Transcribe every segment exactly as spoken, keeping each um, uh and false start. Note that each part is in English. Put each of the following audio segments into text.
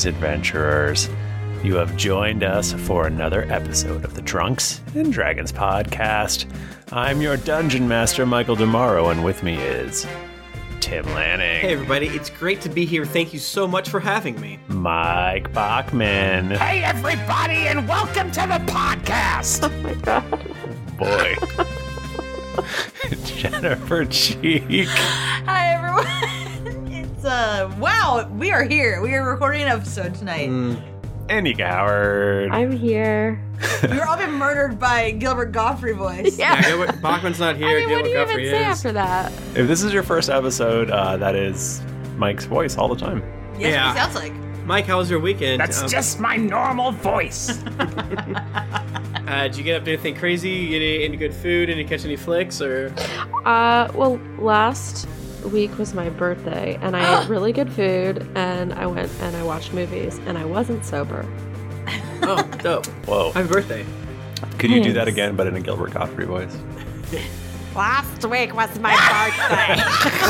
Greetings, adventurers. You have joined us for another episode of the Drunks and Dragons podcast. I'm your Dungeon Master, Michael Demaro, and with me is Tim Lanning. Hey, everybody. It's great to be here. Thank you so much for having me. Mike Bachman. Hey, everybody, and welcome to the podcast. Oh, my God. Boy. Jennifer Cheek. Hi, everyone. It's, uh, wow, we are here. We are recording an episode tonight. Mm. Annie Howard. I'm here. We've all been murdered by Gilbert Gottfried voice. Yeah. Yeah, Gilbert Bachman's not here. I mean, what Gilbert do you Gottfried even say is. after that? If this is your first episode, uh, that is Mike's voice all the time. Yes, Yeah. what he sounds like. Mike, how was your weekend? That's Um, just my normal voice. Uh, did you get up to anything crazy? You Any, any good food? Any catch any flicks? Or Uh, well, last week was my birthday, and I ate really good food, and I went and I watched movies, and I wasn't sober. oh, dope! Whoa. Happy birthday! Could you do Thanks. that again, but in a Gilbert Gottfried voice? Last week was my birthday.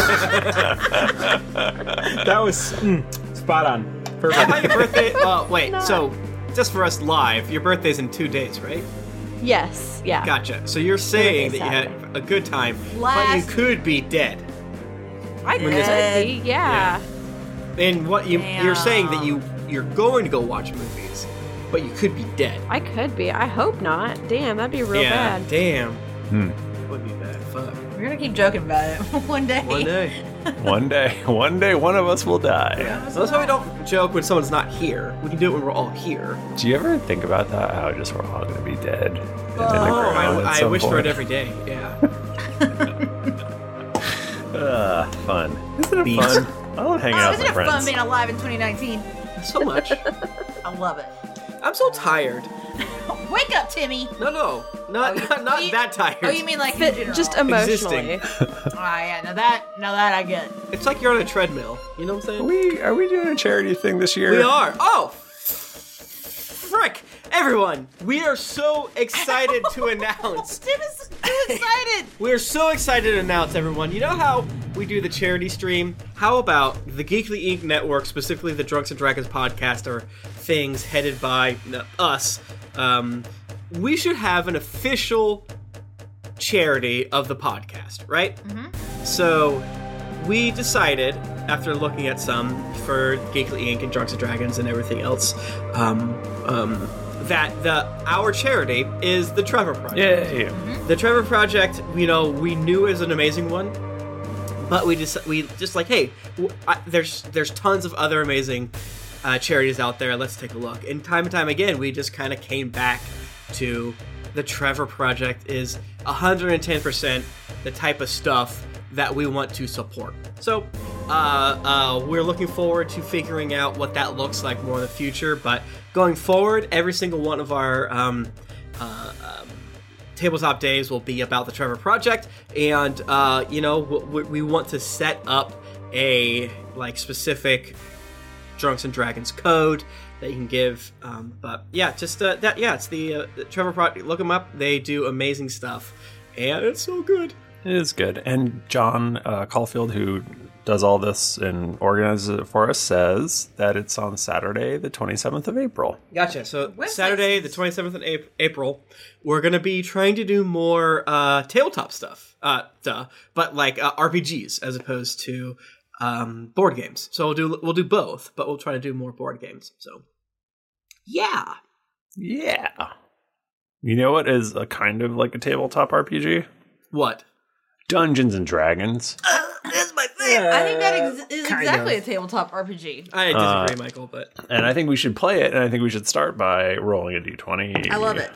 That was mm, spot on. How Perfect. about your birthday? Uh, wait. Not. So, just for us live, your birthday's in two days, right? Yes, yeah. Gotcha. So you're saying that Birthday you had Saturday. a good time, but Last- you could be dead. I When could this- be, yeah. And what you you're saying that Damn. you you're going to go watch movies, but you could be dead. I could be. I hope not. Damn, that'd be real yeah. bad. Damn. Hmm. That would be bad. Fuck. We're gonna keep joking about it one day. One day. One day, one day, one of us will die. So that's why we don't joke when someone's not here. We can do it when we're all here. Do you ever think about that? How just we're all going to be dead? and in the Oh, ground at I, I some wish for point? it every day. Yeah. Ah, fun. Isn't it Beats. fun? I love hanging Oh, out isn't with it my fun friends. being alive in twenty nineteen? So much. I love it. I'm so tired. Wake up, Timmy. No, no, not Oh, you- not, not oh, you- that tired. Oh, you mean like in Fit- general? just emotionally. Existing. Ah, yeah. Now that, now that I get. It's like you're on a treadmill. You know what I'm saying? Are we are we doing a charity thing this year? We are. Oh, frick! Everyone, we are so excited to announce. Tim is too excited. We're so excited to announce, everyone. You know how we do the charity stream? How about the Geekly Incorporated. Network, specifically the Drunks and Dragons podcast, or things headed by uh, us? Um, we should have an official charity of the podcast, right? Mm-hmm. So we decided, after looking at some for Geekly Incorporated and Drunks and Dragons and everything else, um, um, that the our charity is the Trevor Project. Yay! The Trevor Project, you know, we knew is an amazing one, but we just we just like, hey, w- I, there's there's tons of other amazing uh, charities out there. Let's take a look. And time and time again, we just kind of came back to the Trevor Project is one hundred ten percent the type of stuff that we want to support. So uh, uh, we're looking forward to figuring out what that looks like more in the future. But going forward, every single one of our um, uh, um, tabletop days will be about the Trevor Project, and uh, you know we, we want to set up a like specific Drunks and Dragons code that you can give. Um, but yeah, just uh, that. Yeah, it's the, uh, the Trevor Project. Look them up; they do amazing stuff, and it's so good. It is good. And John uh, Caulfield, who does all this and organizes it for us, says that it's on Saturday, the twenty-seventh of April. Gotcha. So When's Saturday, this? the twenty-seventh of Ap- April, we're gonna be trying to do more uh, tabletop stuff. Uh, duh, but like uh, R P Gs as opposed to um, board games. So we'll do we'll do both, but we'll try to do more board games. So yeah, Yeah. You know what is a kind of like a tabletop R P G? what? Dungeons and Dragons. That's my thing. I think that ex- is kind exactly of. a tabletop R P G. I disagree, Michael, but And I think we should play it, and I think we should start by rolling a d twenty. I love it.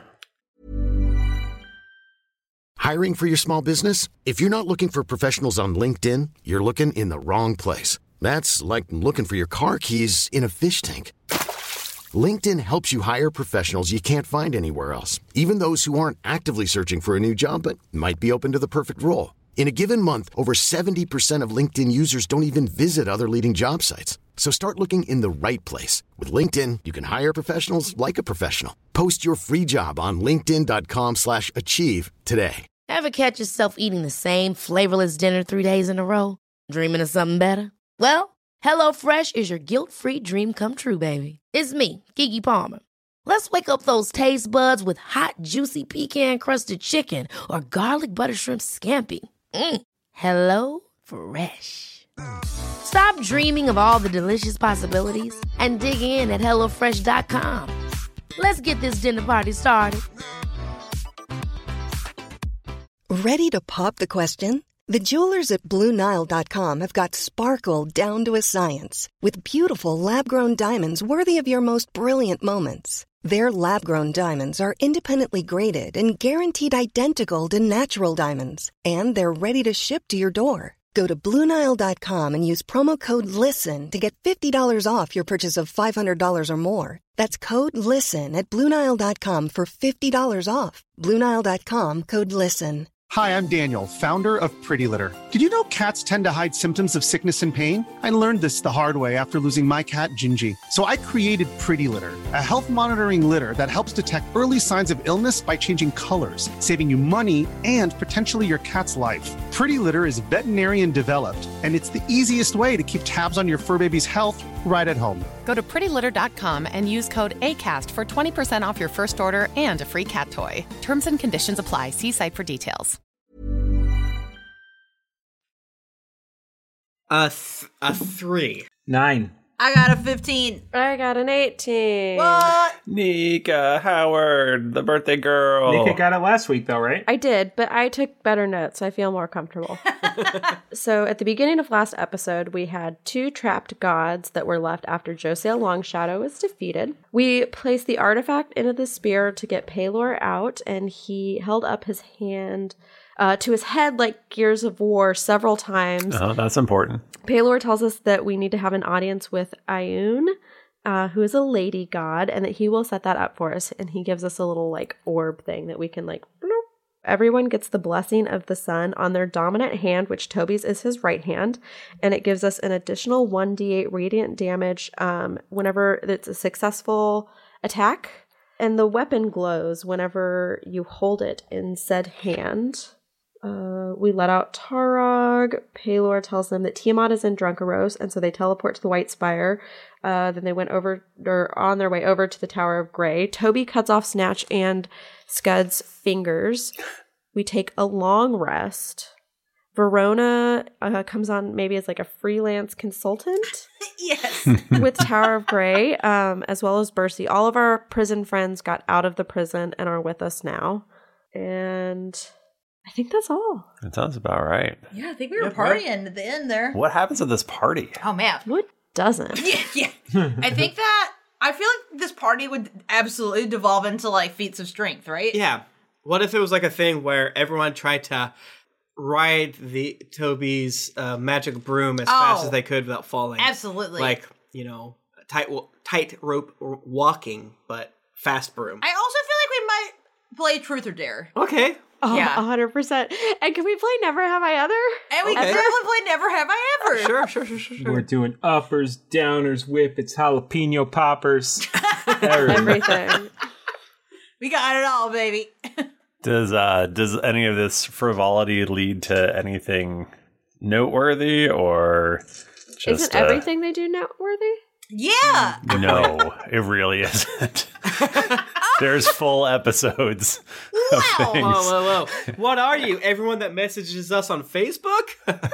Hiring for your small business? If you're not looking for professionals on LinkedIn, you're looking in the wrong place. That's like looking for your car keys in a fish tank. LinkedIn helps you hire professionals you can't find anywhere else, even those who aren't actively searching for a new job but might be open to the perfect role. In a given month, over seventy percent of LinkedIn users don't even visit other leading job sites. So start looking in the right place. With LinkedIn, you can hire professionals like a professional. Post your free job on linkedin.com slash achieve today. Ever catch yourself eating the same flavorless dinner three days in a row? Dreaming of something better? Well, HelloFresh is your guilt-free dream come true, baby. It's me, Keke Palmer. Let's wake up those taste buds with hot, juicy pecan-crusted chicken or garlic butter shrimp scampi. Mm. Hello Fresh. Stop dreaming of all the delicious possibilities and dig in at hello fresh dot com. Let's get this dinner party started. Ready to pop the question? The jewelers at Blue Nile dot com have got sparkle down to a science with beautiful lab-grown diamonds worthy of your most brilliant moments. Their lab-grown diamonds are independently graded and guaranteed identical to natural diamonds, and they're ready to ship to your door. Go to Blue Nile dot com and use promo code LISTEN to get fifty dollars off your purchase of five hundred dollars or more. That's code LISTEN at Blue Nile dot com for fifty dollars off. Blue Nile dot com, code LISTEN. Hi, I'm Daniel, founder of Pretty Litter. Did you know cats tend to hide symptoms of sickness and pain? I learned this the hard way after losing my cat, Gingy. So I created Pretty Litter, a health monitoring litter that helps detect early signs of illness by changing colors, saving you money and potentially your cat's life. Pretty Litter is veterinarian developed, and it's the easiest way to keep tabs on your fur baby's health right at home. Go to pretty litter dot com and use code ACAST for twenty percent off your first order and a free cat toy. Terms and conditions apply. See site for details. A, th- a three. Nine. I got a fifteen. I got an eighteen. What? Nika Howard, the birthday girl. Nika got it last week, though, right? I did, but I took better notes. So I feel more comfortable. So at the beginning of last episode, we had two trapped gods that were left after Josiel Longshadow was defeated. We placed the artifact into the spear to get Pelor out, and he held up his hand uh, to his head like Gears of War several times. Oh, that's important. Pelor tells us that we need to have an audience with Ioun, uh, who is a lady god, and that he will set that up for us. And he gives us a little like orb thing that we can like bloop. Everyone gets the blessing of the sun on their dominant hand, which Toby's is his right hand, and it gives us an additional one d eight radiant damage um, whenever it's a successful attack. And the weapon glows whenever you hold it in said hand. Uh, we let out Tarog. Pelor tells them that Tiamat is in Drunkaros, and so they teleport to the White Spire. Uh, then they went over, or on their way over to the Tower of Grey. Toby cuts off Snatch and Scud's fingers. We take a long rest. Verona uh, comes on maybe as like a freelance consultant. Yes. With Tower of Grey, um, as well as Bercy. All of our prison friends got out of the prison and are with us now. And I think that's all. That sounds about right. Yeah, I think we were partying at the end there. What happens at this party? Oh, man. What doesn't? Yeah, yeah. I think that, I feel like this party would absolutely devolve into like feats of strength, right? Yeah. What if it was like a thing where everyone tried to ride the Toby's uh, magic broom as Oh. fast as they could without falling? Absolutely. Like, you know, tight tight rope walking, but fast broom. I also feel like we might play Truth or Dare. Okay. Oh, Yeah. one hundred percent. And can we play Never Have I Ever? And we Okay. can definitely play Never Have I Ever. Sure, sure, sure, sure, sure. We're doing uppers, downers, whippets, jalapeno poppers. Everything. We got it all, baby. Does uh does any of this frivolity lead to anything noteworthy, or just Isn't uh, everything they do noteworthy? Yeah. No, it really isn't. There's full episodes of Wow. things. Whoa, whoa, whoa. What are you? Everyone that messages us on Facebook?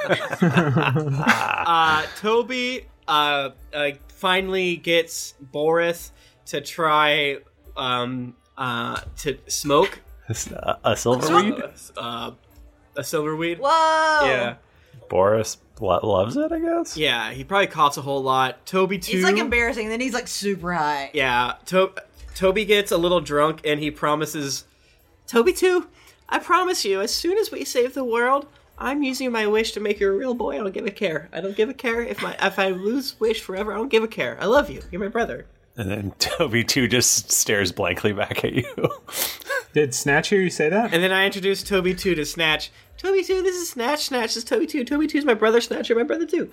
uh, Toby uh, uh, finally gets Boris to try um, uh, to smoke A, a silverweed? uh, a silverweed. Whoa. Yeah. Boris lo- loves it, I guess. Yeah, he probably coughs a whole lot. Toby, too. It's like embarrassing. Then he's like super high. Yeah, to- Toby gets a little drunk and he promises, Toby too, I promise you, as soon as we save the world, I'm using my wish to make you a real boy. I don't give a care. I don't give a care if my if I lose wish forever. I don't give a care. I love you. You're my brother. And then Toby two just stares blankly back at you. Did Snatch hear you say that? And then I introduce Toby two to Snatch. Toby two, this is Snatch. Snatch this is Toby two. Toby two is my brother. Snatch, you're my brother too.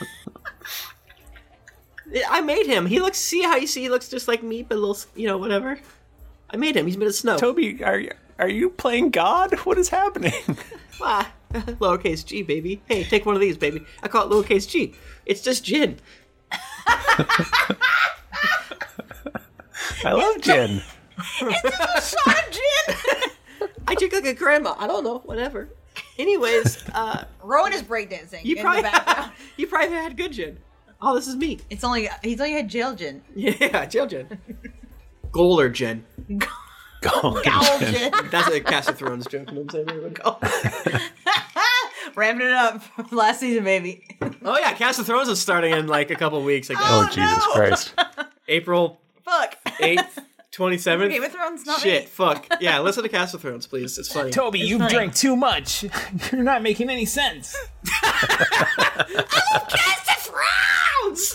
I made him. He looks. See how you see? He looks just like me, but a little, you know, whatever. I made him. He's made of snow. Toby, are you, Are you playing God? What is happening? Ah, lowercase g, baby. Hey, take one of these, baby. I call it lowercase g. It's just gin. I love gin. It's just a shot of gin. I drink like a grandma. I don't know. Whatever. Anyways, uh, Rowan is breakdancing you in probably the background. you probably had good gin. Oh, this is me. It's only he's only had jail gin. Yeah, jail gin. Goaler gin. Gold Gold gin. gin. That's a Cast of Thrones joke. You know what I'm saying? Ramping it up from last season, baby. Oh yeah, Cast of Thrones is starting in like a couple weeks. I guess. Oh, Jesus no. Christ. April Fuck. eighth, twenty-seventh. Game of Thrones, not Shit, me. fuck. Yeah, listen to Cast of Thrones, please. It's funny. Toby, It's you funny. drank too much. You're not making any sense. Cast of Thrones!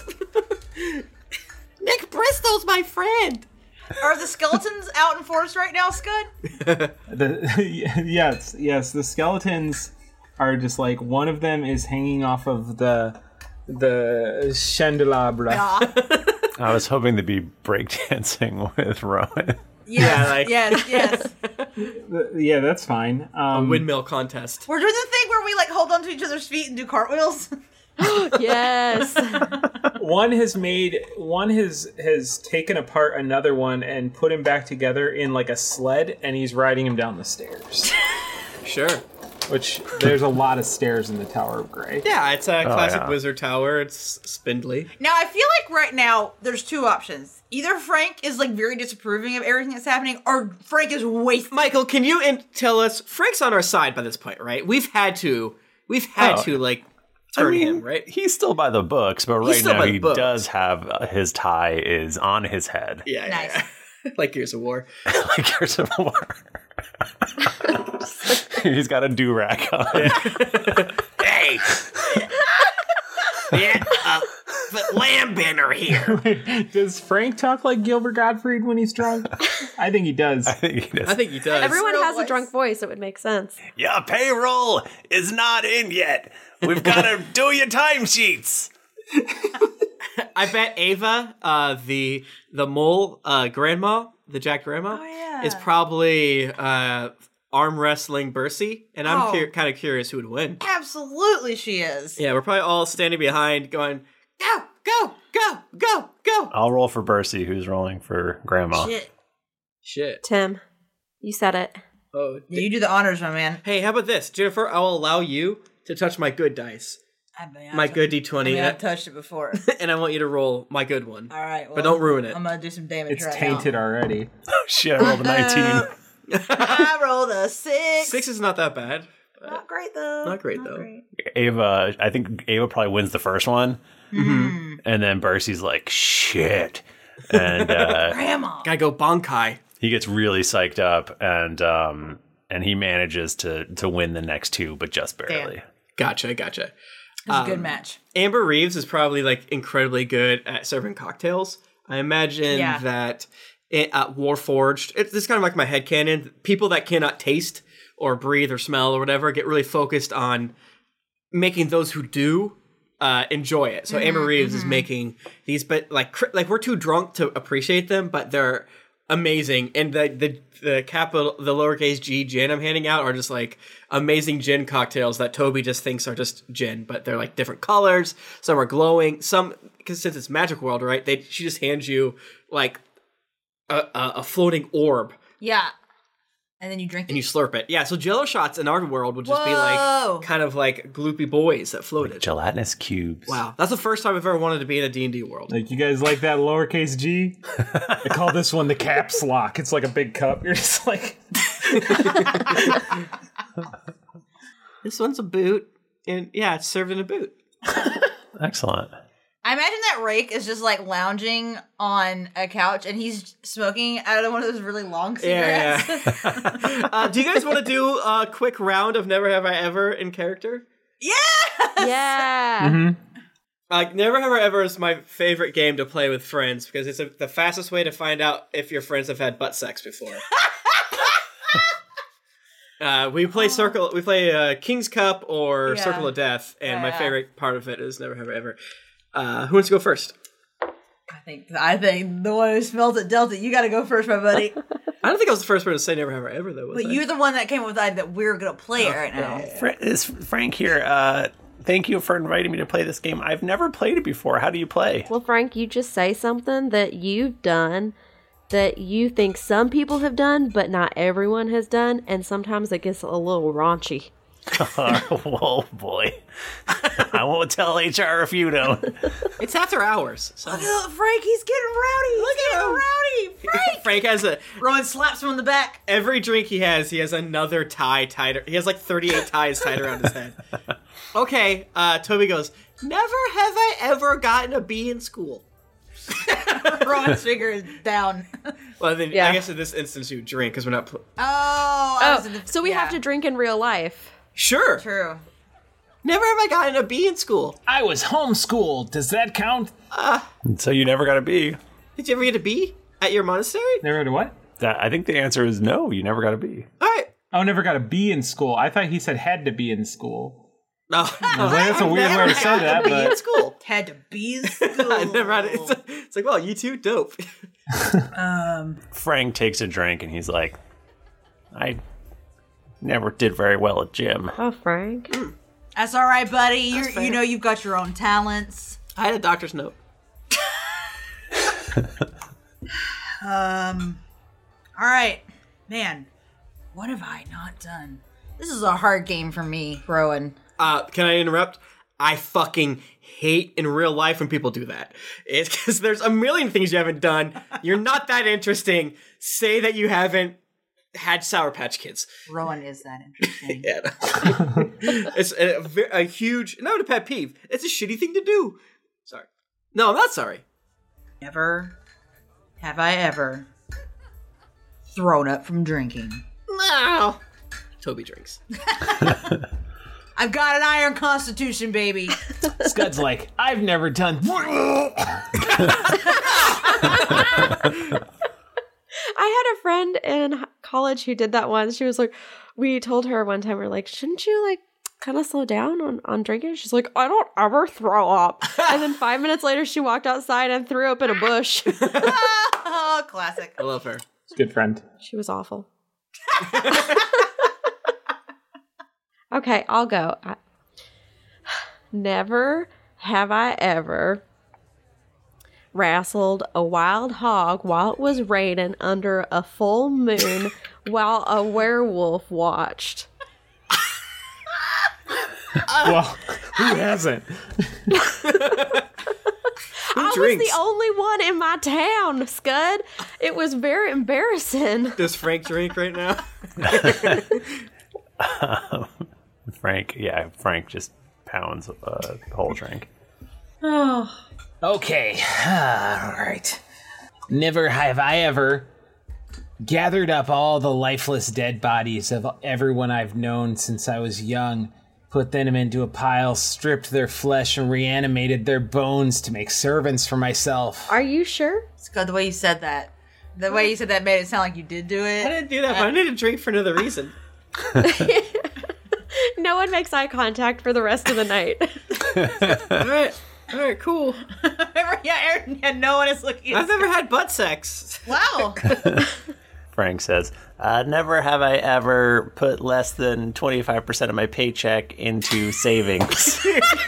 Nick Bristol's my friend. Are the skeletons out in force right now, Scud? The, yes, yes. The skeletons are just like one of them is hanging off of the the chandelabra. Yeah. I was hoping to be breakdancing with Rowan. Yes, Yeah, like- yes, yes. Yeah, that's fine. Um, Windmill contest. We're doing the thing where we like hold onto each other's feet and do cartwheels. Yes. one has made one has has taken apart another one and put him back together in like a sled, and he's riding him down the stairs. Sure. Which there's a lot of stairs in the Tower of Grey. Yeah, it's a Oh, classic yeah. wizard tower. It's spindly. Now I feel like right now there's two options. Either Frank is like very disapproving of everything that's happening, or Frank is wasting. Michael, can you in- tell us? Frank's on our side by this point, right? We've had to, we've had Oh. to like I turn mean, him, right? He's still by the books, but He's right still now by the he books. does have uh, his tie is on his head. Yeah, Nice. yeah, yeah. Like Gears of War. Like Gears of War. He's got a do-rag on. Hey, yeah, uh, but Lambender here. Does Frank talk like Gilbert Gottfried when he's drunk? I think he does. I think he does. I think he does. Everyone real has voice. a drunk voice. It would make sense. Your payroll is not in yet. We've got to do your timesheets. I bet Ava, uh, the the mole uh, grandma, the Jack grandma, Oh, yeah. is probably uh, arm wrestling Bercy, and I'm Oh. cu- kind of curious who would win. Absolutely, she is. Yeah, we're probably all standing behind, going, "Go, go, go, go, go!" I'll roll for Bercy, who's rolling for Grandma. Shit. Shit. Tim, you said it. Oh, Yeah, you do the honors, my man. hey, how about this, Jennifer? I'll allow you to touch my good dice, I mean, my I've- good D I twenty, mean, I've touched it before. and I want you to roll my good one. All right, well, But don't ruin it. I'm gonna do some damage It's right tainted now. already. Oh, shit, I rolled a nineteen. I rolled a six. Six is not that bad. Not great though. Not great, though. Ava, I think Ava probably wins the first one. Mm-hmm. And then Bercy's like, shit. And uh, Grandma. Gotta go Bonkai. he gets really psyched up, and um, and he manages to to win the next two, but just barely. Gotcha, gotcha. It was a Um, good match. Amber Reeves is probably like incredibly good at serving cocktails. I imagine Yeah. that it, uh, Warforged, it's this is kind of like my headcanon. People that cannot taste or breathe or smell or whatever get really focused on making those who do uh, enjoy it. So Amber Reeves is making these, but like cr- like we're too drunk to appreciate them, but they're amazing. And the the the capital the lowercase g gin I'm handing out are just like amazing gin cocktails that Toby just thinks are just gin, but they're like different colors. Some are glowing. Some, because since it's Magic World, right? They she just hands you like a a, a floating orb. Yeah. And then you drink And it. you slurp it. Yeah, so Jello shots in our world would just be Whoa. like kind of like gloopy boys that floated. Gelatinous cubes. Wow, that's the first time I've ever wanted to be in a D and D world. Like, you guys like that lowercase g? I call this one the caps lock. It's like a big cup. You're just like... This one's a boot, and yeah, it's served in a boot. Excellent. I imagine that Rake is just like lounging on a couch and he's smoking out of one of those really long Yeah, cigarettes. yeah. uh, do you guys want to do a quick round of Never Have I Ever in character? Yeah. Mm-hmm. Like, Never Have I Ever is my favorite game to play with friends because it's a, the fastest way to find out if your friends have had butt sex before. uh, we play circle. We play uh, King's Cup or Yeah. Circle of Death, and my Yeah. favorite part of it is Never Have I Ever. Uh, who wants to go first? I think I think the one who smells it dealt it. You got to go first, my buddy. All I don't think I was the first person to say never have I ever, though. Was But I? you're the one that came up with the idea that we're going to play it right now. Fra- It's Frank here. Uh, thank you for inviting me to play this game. I've never played it before. How do you play? Well, Frank, you just say something that you've done that you think some people have done, but not everyone has done, and sometimes it gets a little raunchy. Whoa, boy. I won't tell H R if you don't. It's after hours. So. Look at Frank, he's getting rowdy. He's Look at getting him. rowdy. Frank. Frank has a... Rowan slaps him on the back. Every drink he has, he has another tie tied... He has like thirty-eight ties tied around his head. Okay, uh, Toby goes, never have I ever gotten a B in school. Rowan's finger is down. Well, then Yeah. I guess in this instance you drink, because we're not... Pl- Oh, I was Oh, in the, so we yeah. have to drink in real life. Sure. True. Never have I gotten a B in school. I was homeschooled. Does that count? So you never got a B. Did you ever get a B at your monastery? Never got a what? That, I think the answer is no, you never got a B. All right. Oh, never got a B in school. I thought he said had to be in school. No. I was like, that's a weird way to say that, B in but school. Had to be in school. I never had it. It's, it's like, well, you too, dope. Um, Frank takes a drink and he's like, I never did very well at gym. Oh, Frank. that's all right, buddy. You fair. you know you've got your own talents. I had a doctor's note. Um, all right, man. What have I not done? This is a hard game for me, Rowan. Uh, can I interrupt? I fucking hate in real life when people do that. It's because there's a million things you haven't done. You're not that interesting. Say that you haven't had Sour Patch Kids. Rowan is that interesting. Yeah. It's a, ve- a huge, not a pet peeve. It's a shitty thing to do. Sorry. No, I'm not sorry. Never have I ever thrown up from drinking. No. Toby drinks. I've got an iron constitution, baby. Scud's like, I've never done. I had a friend in college who did that once. She was like, we told her one time, we are like, shouldn't you like kind of slow down on, on drinking? She's like, I don't ever throw up. And then five minutes later, she walked outside and threw up in a bush. Oh, classic. I love her. Good friend. She was awful. Okay, I'll go. I, never have I ever wrestled a wild hog while it was raining under a full moon while a werewolf watched. Well, who hasn't? I drinks? was the only one in my town, Scud. It was very embarrassing. Does Frank drink right now? um, Frank, yeah, Frank just pounds a uh, whole drink. Oh. Okay, all right. Never have I ever gathered up all the lifeless dead bodies of everyone I've known since I was young, put them into a pile, stripped their flesh, and reanimated their bones to make servants for myself. Are you sure? Scott, the way you said that. The way you said that made it sound like you did do it. I didn't do that, but I need to drink for another reason. No one makes eye contact for the rest of the night. All right. All right, cool. Yeah, Aaron, yeah, no one is looking at I've never had butt sex. Wow. Frank says, uh, never have I ever put less than twenty-five percent of my paycheck into savings.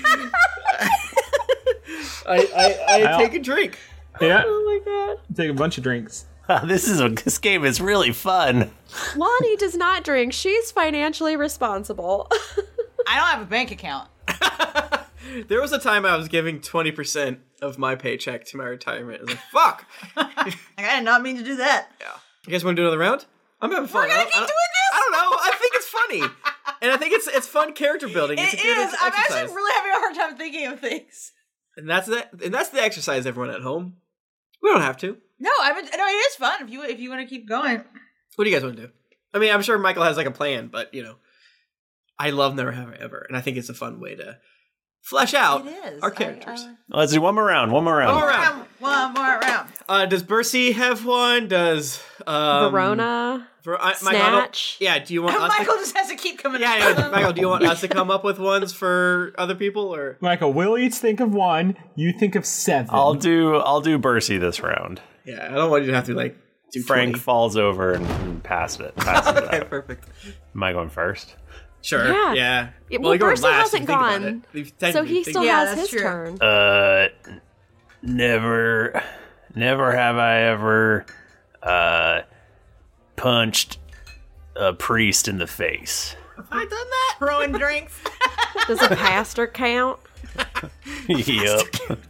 I, I, I take a drink. Yeah. Oh my god. Take a bunch of drinks. this is a, this game is really fun. Lonnie does not drink. She's financially responsible. I don't have a bank account. There was a time I was giving twenty percent of my paycheck to my retirement. I was like, fuck. Like, I did not mean to do that. Yeah. You guys want to do another round? I'm having fun. We're gonna I keep don't- doing this? I don't know. I think it's funny. And I think it's it's fun character building. It's It a good is. I'm exercise. actually really having a hard time thinking of things. And that's that. And that's the exercise, everyone at home. We don't have to. No, I mean, no, it is fun if you if you want to keep going. What do you guys want to do? I mean, I'm sure Michael has like a plan, but you know, I love Never Have I Ever, and I think it's a fun way to flesh out It is. our I, characters. uh, Let's do one more round. One more round. One more round. One more round. Uh, does Bercy have one? Does um, Verona, Ver- I, Michael, I don't- Snatch. yeah. Do you want us Michael to, just has to keep coming. yeah, yeah, Michael? Do you want us to come up with ones for other people, or Michael, we'll each think of one. You think of seven. I'll do I'll do Bercy this round. yeah? I don't want you to have to like Frank twenty. falls over and, and passes it. Passes it Okay, out. perfect. Am I going first? Sure. Yeah. Yeah. Yeah, well, you're going Bercy last if hasn't you think about gone, it. If you so technically he think still about Yeah, has that's his true. turn. Uh, never, never have I ever uh punched a priest in the face. it. Have I done that? Throwing drinks. Does a pastor count? Yep.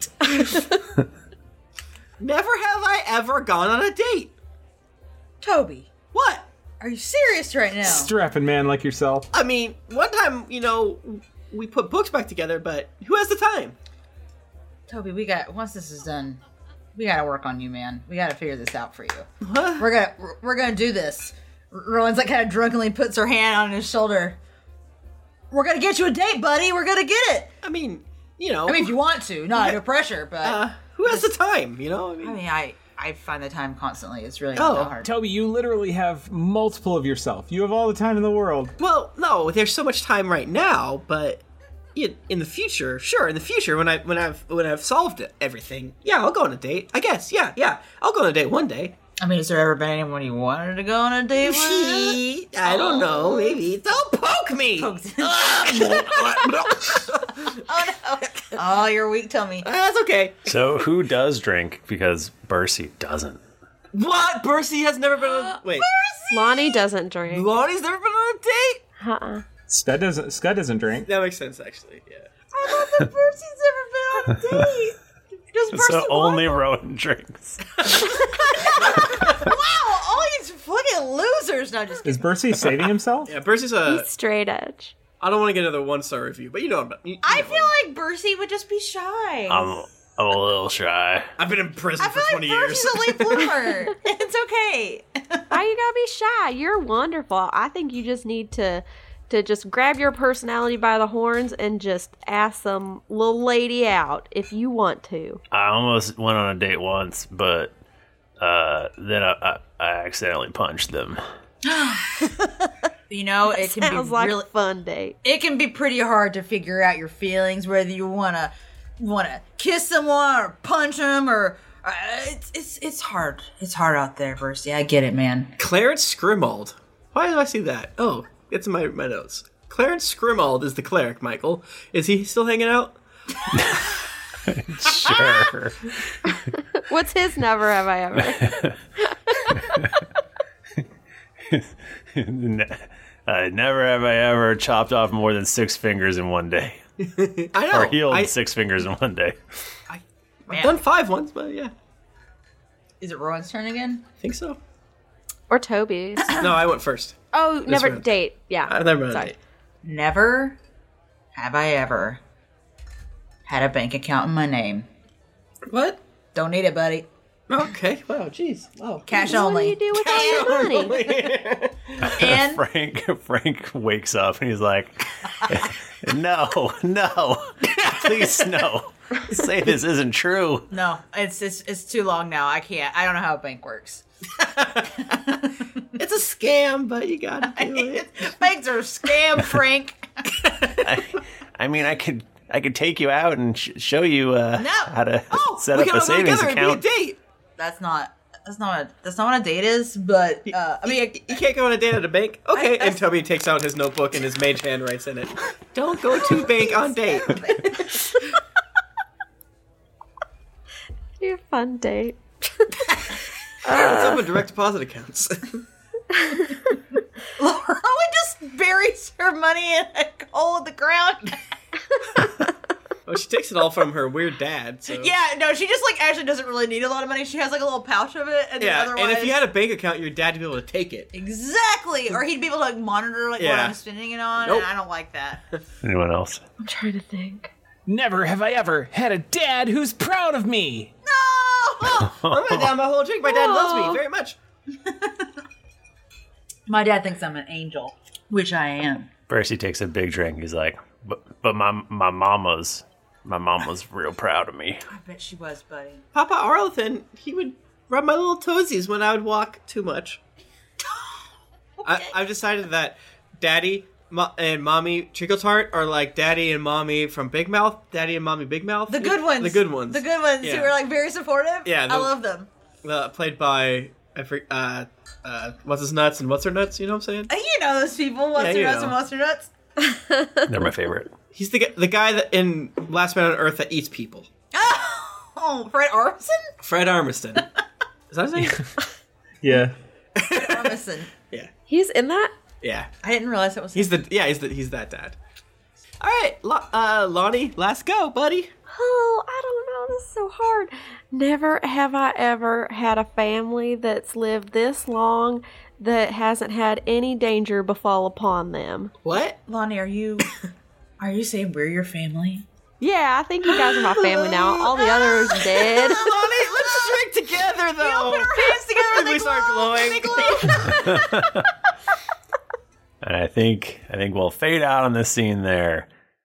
Never have I ever gone on a date. Toby, What? are you serious right now? Strapping man like yourself. I mean, one time, you know, we put books back together, but who has the time? Toby, we got once this is done, we gotta work on you, man. We gotta figure this out for you. What? We're gonna we're- we're gonna do this. R- Rowan's like kind of drunkenly puts her hand on his shoulder. We're gonna get you a date, buddy. We're gonna get it. I mean, you know. I mean, if you want to, not under pressure, but uh, who has the time? You know. I mean, I mean, I I find the time constantly. It's really Oh. not that hard. Toby, you literally have multiple of yourself. You have all the time in the world. well, no, there's so much time right now, but in, in the future, sure, in the future, when I when I've when I've solved it, everything, yeah, I'll go on a date. I guess, yeah, yeah, I'll go on a date one day. I mean, has there ever been anyone you wanted to go on a date with? I don't know, maybe. Don't poke me. Oh no! Oh, you're weak, tummy. That's okay. So who does drink? Because Bercy doesn't. What? Bercy has never been on a wait. Lonnie doesn't drink. Lonnie's never been on a date. Uh-uh. Scud doesn't. Scud doesn't drink. That makes sense, actually. Yeah. I thought that Percy's never been on a date. Does Percy So only want- Rowan drinks. Wow, all these fucking losers. No, just Is Bercy saving himself? Yeah, Bercy's a. He's straight edge. I don't want to get another one star review, but you know, you, you I know feel like Bercy would just be shy. I'm, I'm a little shy. I've been in prison I for feel like twenty years. Bercy's a late bloomer. It's okay. Why you gotta be shy? You're wonderful. I think you just need to to just grab your personality by the horns and just ask some little lady out if you want to. I almost went on a date once, but uh, then I, I, I accidentally punched them. You know, it can Sounds be like really a fun date. it can be pretty hard to figure out your feelings, whether you want to want to kiss someone or punch them or uh, it's it's it's hard. It's hard out there, Bercy. I get it, man. Clarence Scrimald. Why do I see that? Oh, it's in my, my notes. Clarence Scrimald is the cleric, Michael. Is he still hanging out? Sure. What's his never have I ever? Ne- uh, never have I ever chopped off more than six fingers in one day. I know. Or healed I, six fingers in one day. I've done five once, but yeah, Is it Rowan's turn again? I think so. Or Toby's. No, I went first. Oh, never round. date. Yeah. I've never been on a Sorry. date. Never have I ever had a bank account in my name. What? Don't need it, buddy. Okay. Wow. Jeez. Wow. Cash What do only. you do with all your money? And Frank Frank wakes up and he's like, "No, no, please no. Say this isn't true." no, it's, it's it's too long now. I can't. I don't know how a bank works. It's a scam, but you gotta do it. Banks are a scam, Frank. I, I mean, I could I could take you out and sh- show you uh, No. how to Oh, set we up can a all go savings together account. and be a date. That's not. That's not. What, that's not what a date is. But uh, I mean, You can't go on a date at a bank. Okay, I- and Toby takes out his notebook and his mage hand writes in it. Don't go to bank on date. Your fun date. Let's open direct deposit accounts. Rowan just buries her money in a hole in the ground. Oh, she takes it all from her weird dad. So. Yeah, no, she just like actually doesn't really need a lot of money. She has like a little pouch of it, and Yeah, then otherwise, and if you had a bank account, your dad would be able to take it. exactly, or he'd be able to like monitor like what Yeah. I'm spending it on, Nope. and I don't like that. Anyone else? I'm trying to think. Never have I ever had a dad who's proud of me. No, I'm gonna down my whole drink. My dad loves me very much. my dad thinks I'm an angel, which I am. Percy takes a big drink. He's like, "But but my my mama's my mama's real proud of me." I bet she was, buddy. Papa Arlington, he would rub my little toesies when I would walk too much. I, I've decided that Daddy Mo- and Mommy Trickle Tart are like Daddy and Mommy from Big Mouth. Daddy and Mommy Big Mouth. The good ones. The good ones. The good ones Yeah. who are like very supportive. Yeah, I the- love them. Uh, played by I for, uh, uh, what's his nuts and what's her nuts? You know what I'm saying? Uh, You know those people. What's Yeah, their you nuts know. and what's their nuts? They're my favorite. He's the gu- the guy that in Last Man on Earth that eats people. Oh, Fred Armisen? Fred Armisen. Is that his name? Yeah. Armisen. Yeah. He's in that? Yeah. I didn't realize it was He's the yeah, he's the he's that dad. All right, Lo- uh, Lonnie, let's go, buddy. Oh, I don't know. This is so hard. Never have I ever had a family that's lived this long that hasn't had any danger befall upon them. What? Lonnie, are you are you saying we're your family? Yeah, I think you guys are my family now. All the others dead. Lonnie, let's drink together, though. We open our hands together and we they start glow, glowing. they glow. And I think I think we'll fade out on this scene there.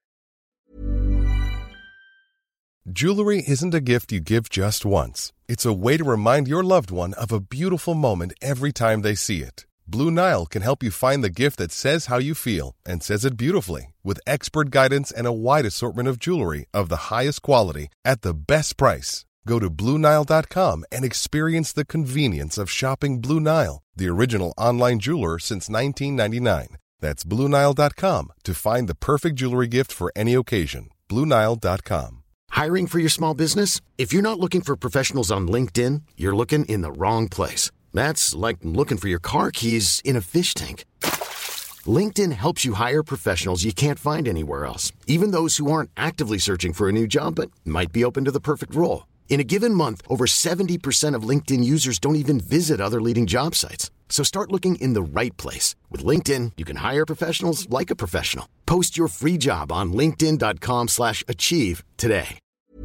Jewelry isn't a gift you give just once. It's a way to remind your loved one of a beautiful moment every time they see it. Blue Nile can help you find the gift that says how you feel and says it beautifully, with expert guidance and a wide assortment of jewelry of the highest quality at the best price. Go to Blue Nile dot com and experience the convenience of shopping Blue Nile, the original online jeweler since nineteen ninety-nine. That's Blue Nile dot com to find the perfect jewelry gift for any occasion. Blue Nile dot com. Hiring for your small business? If you're not looking for professionals on LinkedIn, you're looking in the wrong place. That's like looking for your car keys in a fish tank. LinkedIn helps you hire professionals you can't find anywhere else, even those who aren't actively searching for a new job but might be open to the perfect role. In a given month, over seventy percent of LinkedIn users don't even visit other leading job sites. So start looking in the right place. With LinkedIn, you can hire professionals like a professional. Post your free job on linkedin dot com slash achieve today.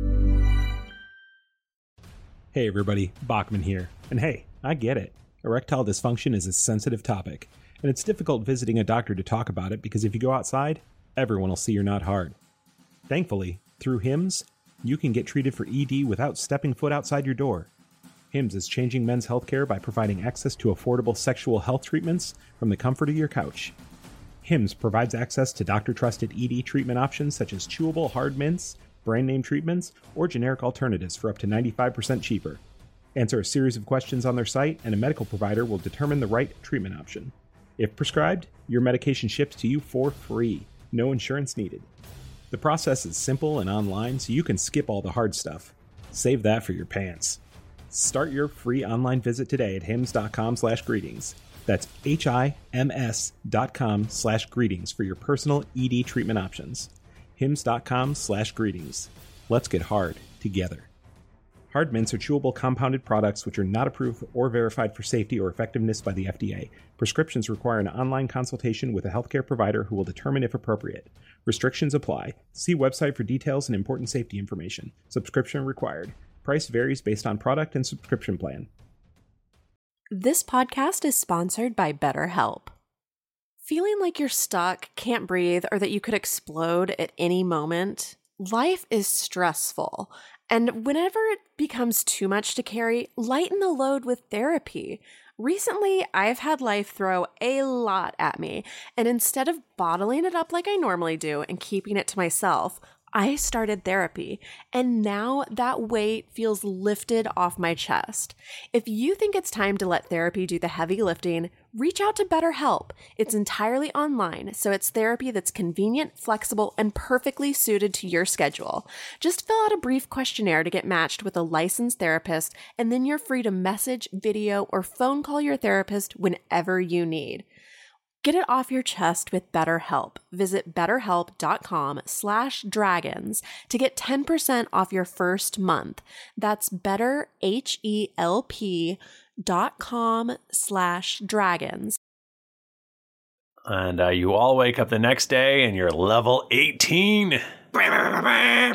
Hey everybody, Bachman here. And hey, I get it. Erectile dysfunction is a sensitive topic, and it's difficult visiting a doctor to talk about it because if you go outside, everyone will see you're not hard. Thankfully, through HIMS, you can get treated for E D without stepping foot outside your door. HIMS is changing men's healthcare by providing access to affordable sexual health treatments from the comfort of your couch. HIMS provides access to doctor-trusted E D treatment options such as chewable hard mints, brand name treatments, or generic alternatives for up to ninety-five percent cheaper. Answer a series of questions on their site, and a medical provider will determine the right treatment option. If prescribed, your medication ships to you for free, no insurance needed. The process is simple and online, so you can skip all the hard stuff. Save that for your pants. Start your free online visit today at hims dot com slash greetings. That's H I M S dot com slash greetings for your personal E D treatment options. hims dot com slash greetings. Let's get hard together. Hard mints are chewable compounded products which are not approved or verified for safety or effectiveness by the F D A. Prescriptions require an online consultation with a healthcare provider who will determine if appropriate. Restrictions apply. See website for details and important safety information. Subscription required. Price varies based on product and subscription plan. This podcast is sponsored by BetterHelp. Feeling like you're stuck, can't breathe, or that you could explode at any moment? Life is stressful. And whenever it becomes too much to carry, lighten the load with therapy. Recently, I've had life throw a lot at me, and instead of bottling it up like I normally do and keeping it to myself, I started therapy, and now that weight feels lifted off my chest. If you think it's time to let therapy do the heavy lifting, reach out to BetterHelp. It's entirely online, so it's therapy that's convenient, flexible, and perfectly suited to your schedule. Just fill out a brief questionnaire to get matched with a licensed therapist, and then you're free to message, video, or phone call your therapist whenever you need. Get it off your chest with BetterHelp. Visit betterhelp.com slash dragons to get ten percent off your first month. That's betterhelp.com slash dragons. And uh, you all wake up the next day and you're level eighteen. I'm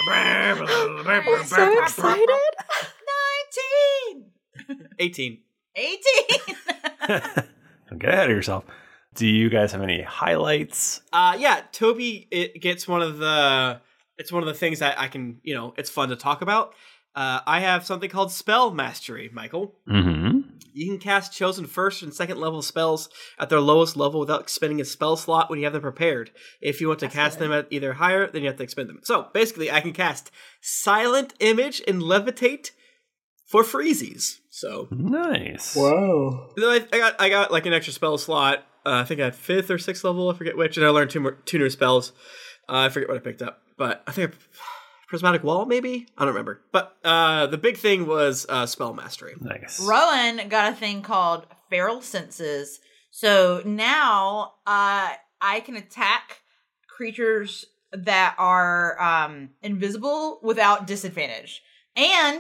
so excited. nineteen! eighteen. eighteen! Don't get ahead of yourself. Do you guys have any highlights? Uh, yeah, Toby it gets one of the. It's one of the things that I can, you know, it's fun to talk about. Uh, I have something called Spell Mastery, Michael. Mm-hmm. You can cast chosen first and second level spells at their lowest level without expending a spell slot when you have them prepared. If you want to That's cast good. them at either higher, then you have to expend them. So basically, I can cast Silent Image and Levitate for freezies. So nice. Whoa. I, I got I got like an extra spell slot. Uh, I think I had fifth or sixth level. I forget which, and I learned two more two new spells. Uh, I forget what I picked up, but I think I, Prismatic Wall, maybe I don't remember. But uh, the big thing was uh, spell mastery. Nice. Rowan got a thing called Feral Senses, so now uh, I can attack creatures that are um, invisible without disadvantage, and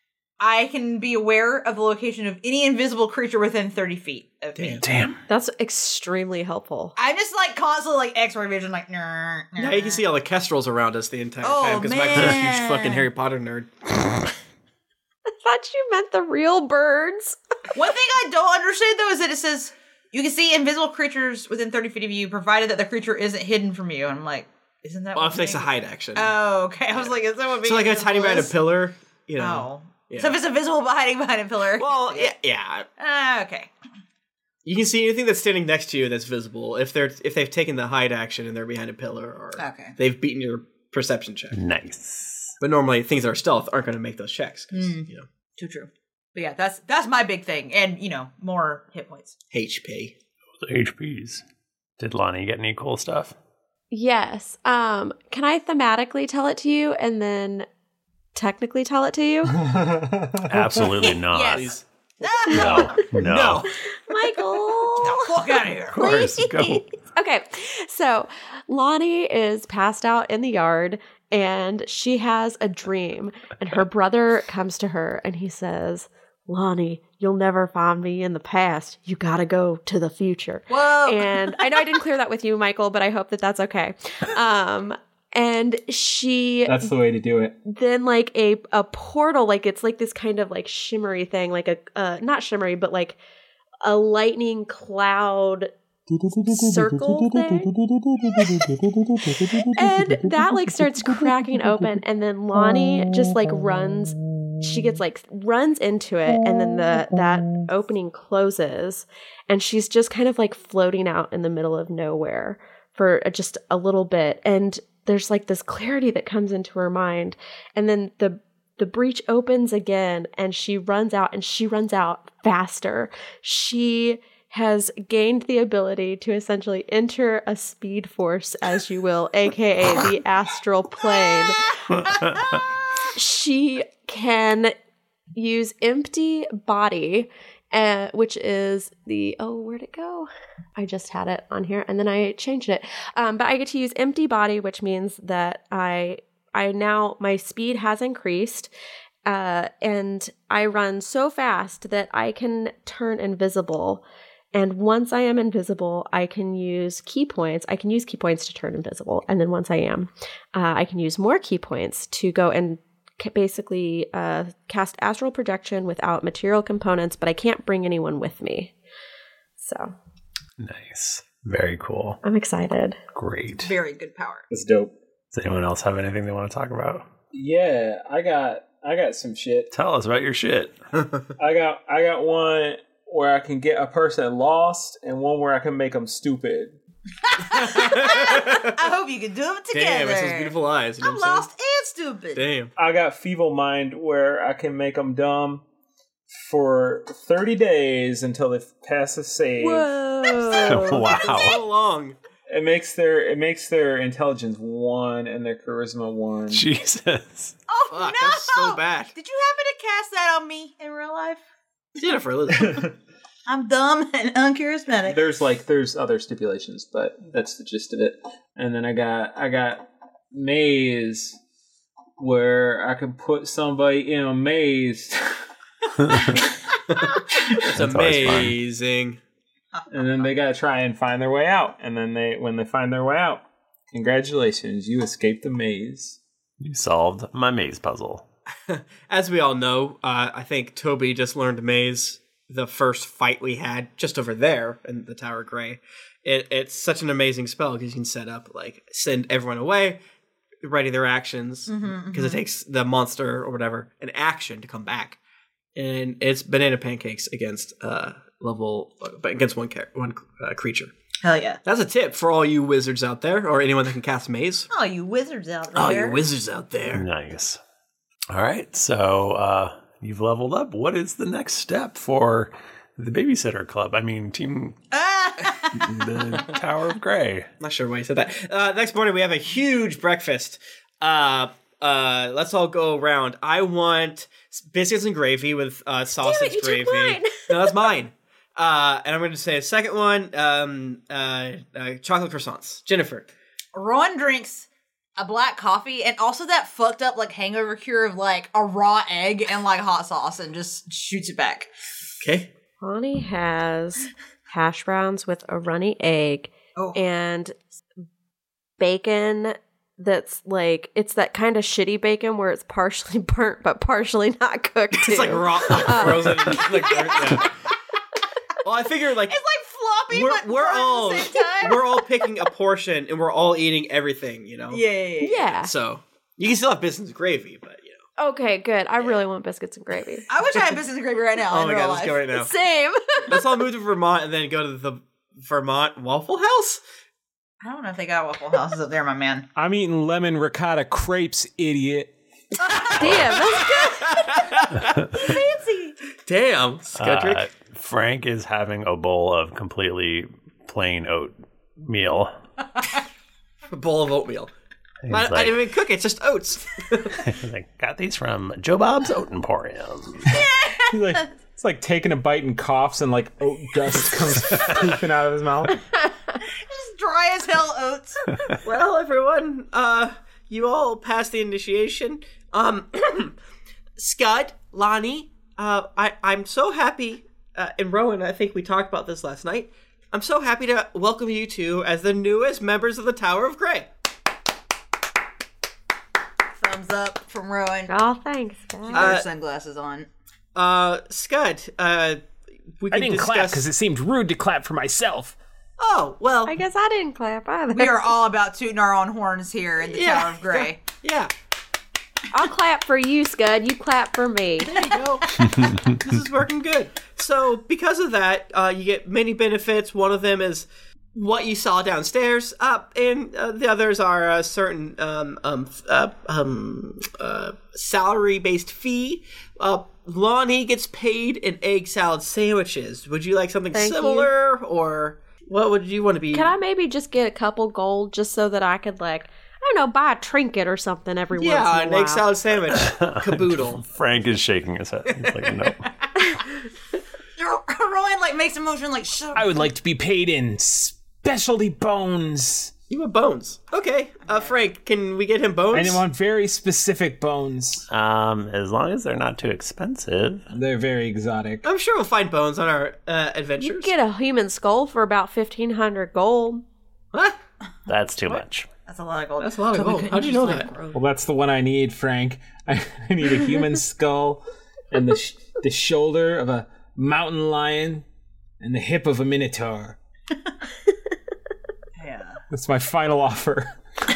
I can be aware of the location of any invisible creature within thirty feet of Damn. me. Damn. That's extremely helpful. I'm just like constantly like X-ray vision, like. Nah, nah. Yeah, you can see all the kestrels around us the entire Oh, time because Michael's a huge man. fucking Harry Potter nerd. I thought you meant the real birds. One thing I don't understand though is that it says you can see invisible creatures within thirty feet of you, provided that the creature isn't hidden from you. And I'm like, isn't that? Well, what if it's a being- hide action. Oh, okay. I was like, is that what being so like a tiny invisible behind a is? pillar, you know. Oh. Yeah. So if it's invisible but hiding behind a pillar. Well, yeah, yeah. Ah, okay. You can see anything that's standing next to you that's visible if they're if they've taken the hide action and they're behind a pillar or Okay. they've beaten your perception check. Nice. But normally things that are stealth aren't going to make those checks. 'Cause, Mm. You know, Too true. But yeah, that's that's my big thing, and you know, more hit points. H P. H Ps. Did Lonnie get any cool stuff? Yes. Um, can I thematically tell it to you and then technically tell it to you? Absolutely not. Yes. No. No. No. Michael. Get the fuck out of here. Of course. Go. Okay, so Lonnie is passed out in the yard and she has a dream, and her brother comes to her and he says, Lonnie, you'll never find me in the past. You gotta go to the future. Whoa. And I know I didn't clear that with you, Michael, but I hope that that's okay. Um, and she That's the way to do it. then like a a portal, like it's like this kind of like shimmery thing, like a uh, not shimmery, but like a lightning cloud circle thing. And that like starts cracking open, and then Lonnie just like runs. She gets like runs into it, and then the that opening closes, and she's just kind of like floating out in the middle of nowhere for just a little bit. And there's like this clarity that comes into her mind, and then the the breach opens again, and she runs out, and she runs out faster. She has gained the ability to essentially enter a speed force, as you will, aka the astral plane. She can use empty body, uh, which is the, oh, where'd it go? I just had it on here and then I changed it. Um, but I get to use empty body, which means that I, I now, my speed has increased, uh, and I run so fast that I can turn invisible. And once I am invisible, I can use key points. I can use key points to turn invisible. And then once I am, uh, I can use more key points to go and basically uh, cast astral projection without material components, but I can't bring anyone with me. So Nice. Very cool. I'm excited. Great. Very good power. That's dope. Does anyone else have anything they want to talk about? Yeah, I got I got some shit. Tell us about your shit. I got I got one where I can get a person lost, and one where I can make them stupid. I hope you can do it together. Damn, it's those beautiful eyes. You know I'm what I'm lost and stupid. saying? Damn. I got feeble mind where I can make them dumb for thirty days until they pass a save. Whoa. Wow. So long. It makes their it makes their intelligence one and their charisma one. Jesus. Oh Fuck, no! that's so bad. Did you happen to cast that on me in real life? Jennifer, listen. I'm dumb and uncharismatic. There's like there's other stipulations, but that's the gist of it. And then I got I got maze where I can put somebody in a maze. It's amazing. And then they gotta try and find their way out. And then they when they find their way out, congratulations, you escaped the maze. You solved my maze puzzle. As we all know, uh, I think Toby just learned maze the first fight we had just over there in the Tower Grey. It, it's such an amazing spell because you can set up, like, send everyone away, ready their actions, because Mhm, mhm. it takes the monster or whatever an action to come back. And it's banana pancakes against uh, level, against one, char- one uh, creature. Hell yeah. That's a tip for all you wizards out there, or anyone that can cast maze. Oh, you wizards out there. Oh, you wizards out there. Nice. All right. So, uh, you've leveled up. What is the next step for the Babysitter Club? I mean, Team the Tower of Grey. Not sure why you said that. Uh, next morning, we have a huge breakfast. Uh, uh, let's all go around. I want biscuits and gravy with uh, sausage Damn it, you gravy. took mine. No, that's mine. Uh, and I'm going to say a second one, um, uh, uh, chocolate croissants. Jennifer. Rowan drinks a black coffee and also that fucked up like hangover cure of like a raw egg and like hot sauce and just shoots it back. Okay. Bonnie has hash browns with a runny egg oh. and bacon that's like, it's that kind of shitty bacon where it's partially burnt but partially not cooked too. It's like raw, like frozen. like, yeah. Well, I figure like it's like floppy, we're, but we're burnt all at the same time. we're all picking a portion and we're all eating everything, you know. Yeah, yeah, yeah. Yeah. So you can still have biscuits and gravy, but you know. Okay, good. I really want biscuits and gravy. I wish I had biscuits and gravy right now. Oh in my real god, let's life. go right now. Same. Let's all move to Vermont and then go to the Vermont Waffle House. I don't know if they got Waffle Houses up there, my man. I'm eating lemon ricotta crepes, idiot. Damn, that's good. Fancy. Damn, Scudrick. Uh, Frank is having a bowl of completely plain oatmeal. A bowl of oatmeal. He's I, like, I didn't even cook it, it's just oats. he's like, got these from Joe Bob's Oat Emporium. He's like, it's like taking a bite and coughs and like oat dust comes pooping out of his mouth. Just dry as hell oats. Well, everyone, uh, you all passed the initiation. Um, Scud, Lonnie, uh, I, I'm so happy, uh, and Rowan, I think we talked about this last night. I'm so happy to welcome you two as the newest members of the Tower of Grey. Thumbs up from Rowan. Oh, thanks, guys. She got her Uh, sunglasses on. Uh, Scud, uh, we I can didn't discuss... clap because it seemed rude to clap for myself. Oh, well... I guess I didn't clap either. We are all about tooting our own horns here in the Yeah. Tower of Grey. Yeah. I'll clap for you, Scud. You clap for me. There you go. This is working good. So, because of that, uh, you get many benefits. One of them is what you saw downstairs, uh, and uh, the others are a certain um, um, uh, um, uh, salary-based fee. Uh, Lonnie gets paid in egg salad sandwiches. Would you like something Thank similar, or what would you want to be? Can I maybe just get a couple gold just so that I could, like, I don't know, buy a trinket or something every yeah, once in a an while? egg salad sandwich caboodle. Frank is shaking his head. He's like, no. Rowan like makes a motion like shut up. I would like to be paid in specialty bones. You want bones? Okay, uh, Frank, can we get him bones? And I want very specific bones. Um, as long as they're not too expensive. They're very exotic. I'm sure we'll find bones on our uh, You adventures. can get a human skull for about fifteen hundred gold. Huh? That's too much. That's a lot of gold. That's a lot of So we gold. couldn't How'd you just, know like, that? grow- Well, that's the one I need, Frank. I, I need a human skull and the sh- the shoulder of a mountain lion and the hip of a minotaur. Yeah. That's my final offer.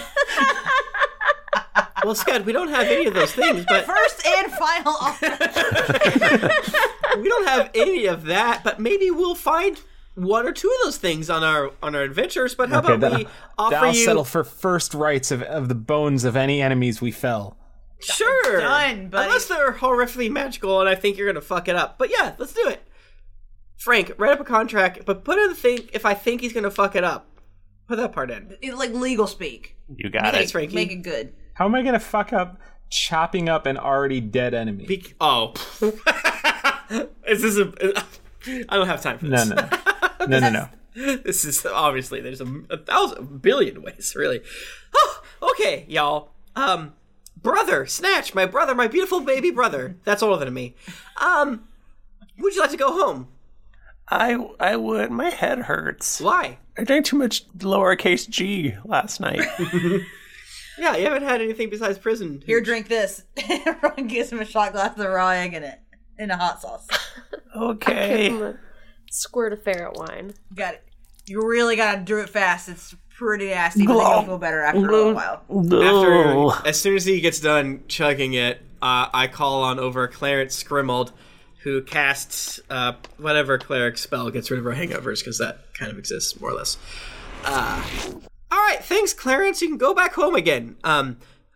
Well, Scud, we don't have any of those things, but First and final offer. we don't have any of that. But maybe we'll find one or two of those things on our on our adventures. But how Okay, about then we offer I'll you? settle for first rights of, of the bones of any enemies we fell. Sure, Done, buddy. unless they're horrifically magical, and I think you're gonna fuck it up. But yeah, let's do it. Frank, write up a contract, but put in the thing if I think he's gonna fuck it up. Put that part in. It, like legal speak. You got Thanks, it. Frankie. Make it good. How am I going to fuck up chopping up an already dead enemy? Be- oh, is this a? I don't have time for No, this. no, no, no, no, no. This is obviously there's a, a thousand a billion ways, really. Oh, okay, y'all. Um, brother, Snatch, my brother, my beautiful baby brother. That's older than me. Um, would you like to go home? I I would. My head hurts. Why? I drank too much lowercase g last night. Yeah, you haven't had anything besides prison. Here, drink this. Ron gives him a shot glass of raw egg in it. In a hot sauce. Okay. Give him a squirt of ferret wine. Got it. You really gotta do it fast. It's pretty nasty, but you'll feel better after a little while. After, as soon as he gets done chugging it, uh, I call on over Clarence Scrimald, who casts uh, whatever cleric spell gets rid of our hangovers, because that kind of exists, more or less. Uh, all right, thanks, Clarence. You can go back home again. Um,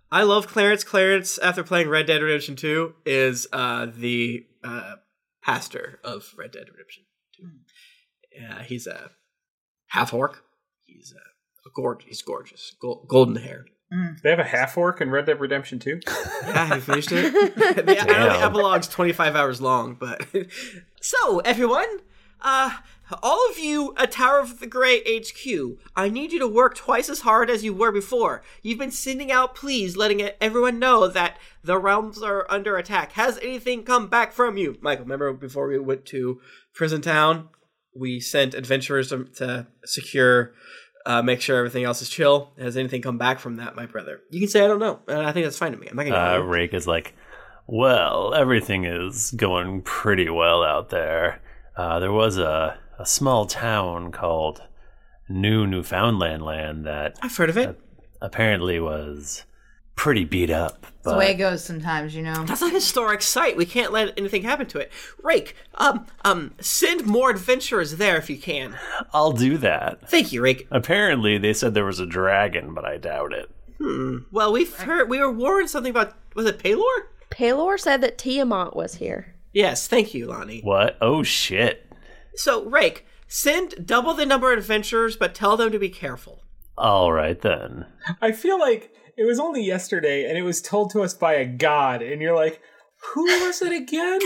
I love Clarence. Clarence, after playing Red Dead Redemption two, is uh, the uh, pastor of Red Dead Redemption two. Yeah, he's a half orc. He's a, a gorgeous. He's gorgeous. Gold, golden hair. Mm. They have a half orc in Red Dead Redemption two. Yeah, have you finished it? the, the epilogue's twenty-five hours long, but so everyone, uh, all of you at Tower of the Grey H Q, I need you to work twice as hard as you were before. You've been sending out pleas, letting everyone know that the realms are under attack. Has anything come back from you, Michael? Remember before we went to Prison Town, we sent adventurers to, to secure. Uh, make sure everything else is chill. Has anything come back from that, my brother? You can say I don't know, and I think that's fine to me. I'm not gonna. Uh, Rake is like, well, everything is going pretty well out there. Uh, there was a, a small town called New Newfoundland Land that I've heard of it. Apparently was pretty beat up. That's But the way it goes sometimes, you know. That's a historic site. We can't let anything happen to it. Rake, um, um, send more adventurers there if you can. I'll do that. Thank you, Rake. Apparently, they said there was a dragon, but I doubt it. Hmm. Well, we've heard we were warned something about. Was it Paylor? Paylor said that Tiamat was here. Yes, thank you, Lonnie. What? Oh shit! So, Rake, send double the number of adventurers, but tell them to be careful. All right then. I feel like it was only yesterday, and it was told to us by a god, and you're like, who was it again?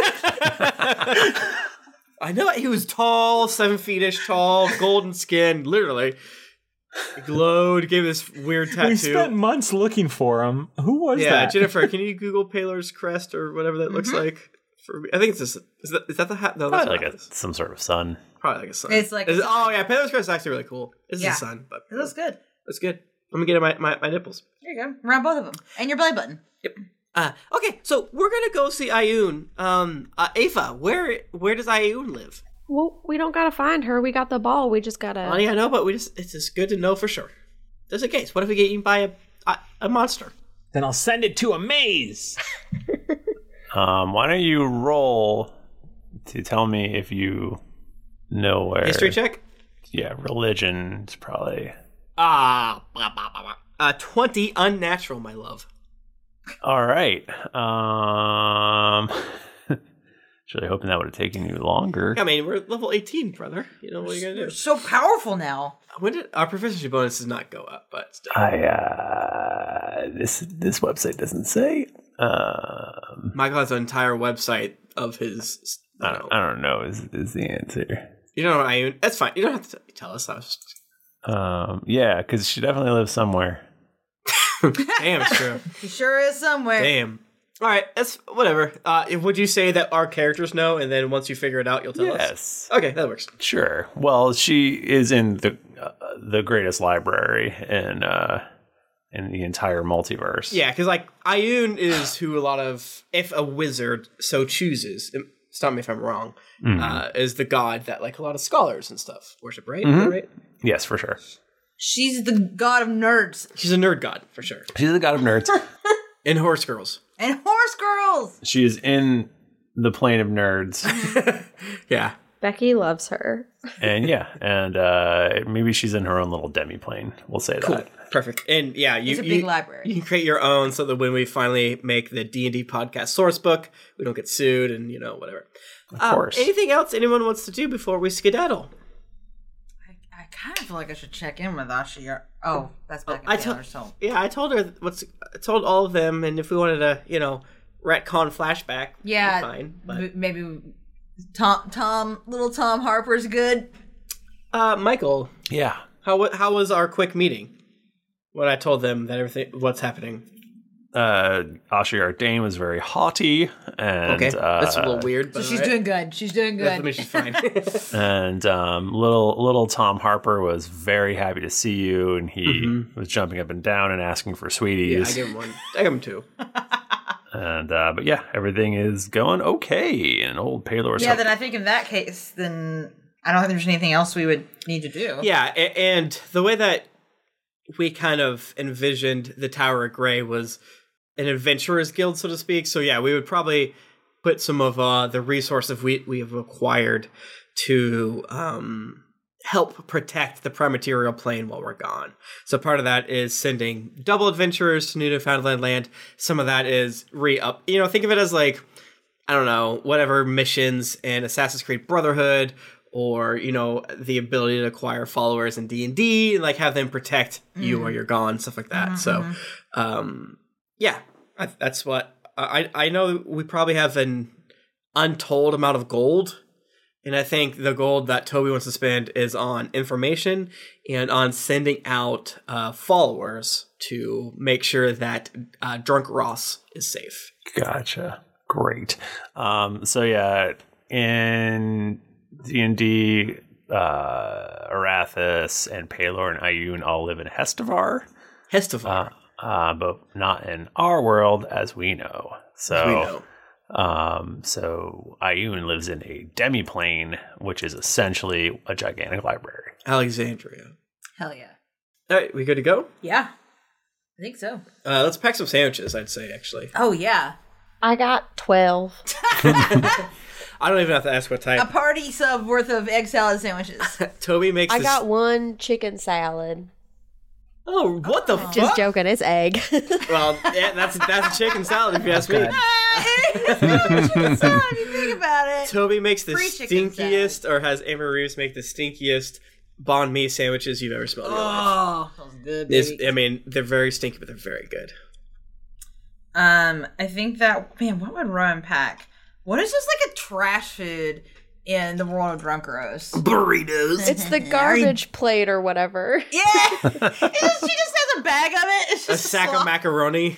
I know he was tall, seven feet-ish tall, golden skin, literally. He glowed, gave this weird tattoo. We spent months looking for him. Who was yeah, that? Yeah, Jennifer, can you Google Paylor's crest or whatever that looks Mm-hmm. like? For me? I think it's this. Is that, is that the hat? No, that's Probably not like a, some sort of sun. Probably like a sun. It's like Is a it- oh yeah, Paylor's crest is actually really cool. It's Yeah. a sun, but It looks good. that's good. Let me get my, my, my nipples. There you go. Around both of them. And your belly button. Yep. Uh, okay, so we're gonna go see Ioun. Um, uh, Ava, where where does Ioun live? Well, we don't gotta find her. We got the ball. We just gotta. Oh yeah, I know, but we just it's just good to know for sure. Just in case. What if we get eaten by a a, a monster? Then I'll send it to a maze. Um, why don't you roll to tell me if you know where? History check. Yeah, religion is probably. Ah, blah, blah, blah, blah. Uh, twenty unnatural, my love. All right. Um, really hoping that would have taken you longer. I mean, we're at level eighteen, brother. You know what are you gonna do? You're so powerful now. When did our proficiency bonus does not go up? But still. I uh, this this website doesn't say. Um, Michael has an entire website of his. I don't, I don't know. Is is the answer? You don't know Ioun? That's fine. You don't have to tell us. I was just... Um, yeah, because she definitely lives somewhere. Damn, it's true. He sure is somewhere. Damn. All right, that's whatever. Uh, if, would you say that our characters know, and then once you figure it out, you'll tell us? Yes. Okay, that works. Sure. Well, she is in the uh, the greatest library in uh, in the entire multiverse. Yeah, because like Ioun is who a lot of, if a wizard so chooses, stop me if I'm wrong, Mhm. uh, is the god that like a lot of scholars and stuff worship, right? Mhm. Right? Yes, for sure. She's the god of nerds. She's a nerd god for sure. She's the god of nerds. And horse girls. And horse girls. She is in the plane of nerds. Yeah. Becky loves her. And yeah, and uh, maybe she's in her own little demi-plane. We'll say Cool. that. Perfect. And yeah, you, It's a you, big library. you can create your own so that when we finally make the D and D podcast source book, we don't get sued and, you know, whatever. Of Um, course. Anything else anyone wants to do before we skedaddle? I kind of feel like I should check in with Ashi. Oh, that's back in I Taylor, told, so. yeah, I told her what's. I told all of them, and if we wanted to, you know, retcon flashback, Yeah, fine. But m- maybe Tom, Tom, little Tom Harper's good. uh, Michael, Yeah. how wa- how was our quick meeting? When I told them that everything, what's happening? Uh, Asha Ardain was very haughty, and Okay, uh, that's a little weird, but So she's alright. doing good. She's doing I good. mean, she's fine. And um, little little Tom Harper was very happy to see you, and he Mhm. was jumping up and down and asking for yeah, I sweeties. give him one. I give him two. and uh, but yeah, everything is going okay. And old Paylor's Yeah, then I think in that case, then I don't think there's anything else we would need to do. Yeah, a- and the way that we kind of envisioned the Tower of Grey was an adventurers guild, so to speak. So yeah, we would probably put some of uh, the resources we we have acquired to um, help protect the Prime-Material plane while we're gone. So part of that is sending double adventurers to New Newfoundland land. Some of that is re-up. You know, think of it as like, I don't know, whatever missions in Assassin's Creed Brotherhood, or, you know, the ability to acquire followers in D and D, and like have them protect you Mm. while you're gone, stuff like that. Mhm, So, mhm. um, yeah, I, that's what I I know. We probably have an untold amount of gold, and I think the gold that Toby wants to spend is on information and on sending out uh, followers to make sure that uh, Drunk Ross is safe. Gotcha. Great. Um, so yeah, in D and D, uh, Arathis and Palor and Ioun all live in Hestevar. Hestevar. Uh, uh, but not in our world as we know. So, As we know. Um, so Ioun lives in a demiplane, which is essentially a gigantic library. Alexandria. Hell yeah. All right, we good to go? Yeah. I think so. Uh, let's pack some sandwiches, I'd say, actually. Oh, yeah. I got twelve. I don't even have to ask what type. A party sub worth of egg salad sandwiches. Toby makes I this- got one chicken salad. Oh, what the fuck? Just joking, it's egg. Well, yeah, that's that's a chicken salad if you ask me. Chicken salad, if you think about it. Toby makes the Free chicken stinkiest, or has Amber Reeves make the stinkiest banh mi sandwiches you've ever smelled in your life. Oh, sounds good, It's- baby. I mean, they're very stinky, but they're very good. Um, I think that, man, what would Rowan pack? What is just like a trash food in the world of Drunk Roast? Burritos. It's the garbage plate or whatever. Yeah. It's just, she just has a bag of it. It's A just sack of slop. macaroni.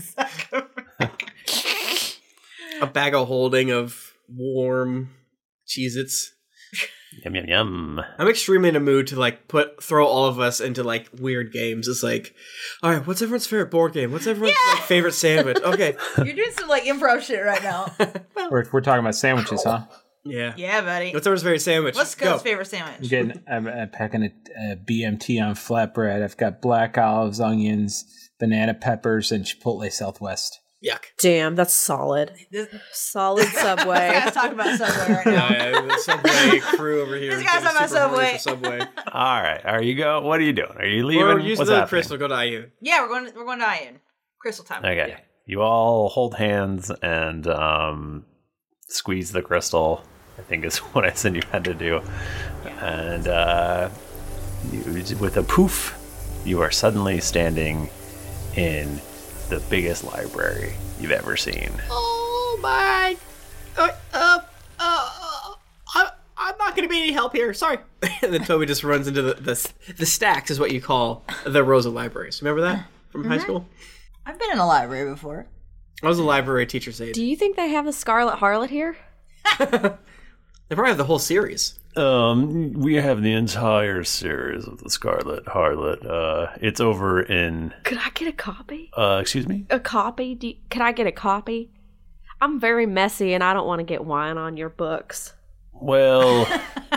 A bag of holding of warm Cheez-Its. Yum, yum, yum. I'm extremely in a mood to like put throw all of us into like weird games. It's like, all right, what's everyone's favorite board game? What's everyone's like, favorite sandwich? Okay, You're doing some like improv shit right now. We're, we're talking about sandwiches, huh? yeah, Yeah, buddy. What's everyone's favorite sandwich? What's Go. Scott's favorite sandwich? I'm getting, I'm, I'm packing a, a B M T on flatbread. I've got black olives, onions, banana peppers, and Chipotle Southwest. Yuck. Damn, that's solid. This, Solid Subway. this guy's talking about Subway right now. Yeah, yeah, the Subway crew over here. This is guy's getting talking about super horny Subway. for Subway. All right. Are you go? What are you doing? Are you leaving? We're using What's the happening? crystal. Go to I U. Yeah, we're going. We're going to Iron. Crystal time. Okay. You all hold hands and um, squeeze the crystal, I think is what I said you had to do. And uh, you, with a poof, you are suddenly standing in the biggest library you've ever seen. Oh my! Uh, uh, uh, I, I'm not going to be any help here. Sorry. And then Toby just runs into the, the the stacks, is what you call the rows of libraries. Remember that from high Mhm. school? I've been in a library before. I was a library teacher's aide. Do you think they have a Scarlet Harlot here? They probably have the whole series. Um, we have the entire series of the Scarlet Harlot. Uh, it's over in. Could I get a copy? Uh, excuse me. A copy? Do you, could I get a copy? I'm very messy and I don't want to get wine on your books. Well,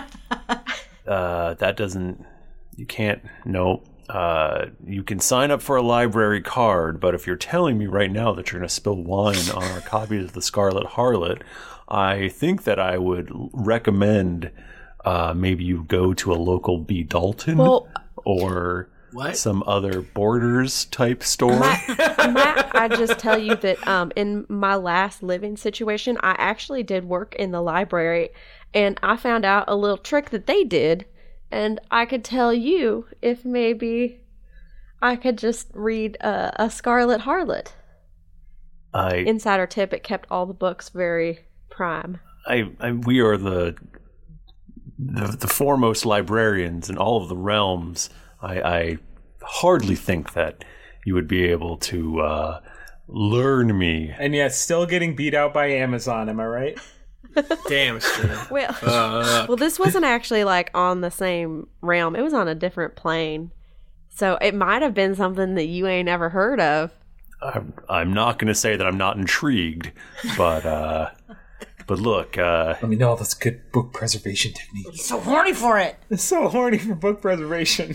uh, that doesn't. You can't. No. Uh, you can sign up for a library card, but if you're telling me right now that you're going to spill wine on our copies of the Scarlet Harlot, I think that I would recommend uh, maybe you go to a local B. Dalton Well- or What? some other Borders type store. Matt, I just tell you that um, in my last living situation, I actually did work in the library, and I found out a little trick that they did, and I could tell you if maybe I could just read uh, a Scarlet Harlot. I, Insider tip: it kept all the books very prime. I, I, we are the, the the foremost librarians in all of the realms. I, I hardly think that you would be able to uh, learn me. And yet still getting beat out by Amazon, am I right? Damn, it's true. Well, Uh, well, this wasn't actually like on the same realm. It was on a different plane, so it might have been something that you ain't ever heard of. I'm, I'm not going to say that I'm not intrigued, but uh, but look, uh, Let me know all this good book preservation technique. He's so horny for it. It's so horny for book preservation.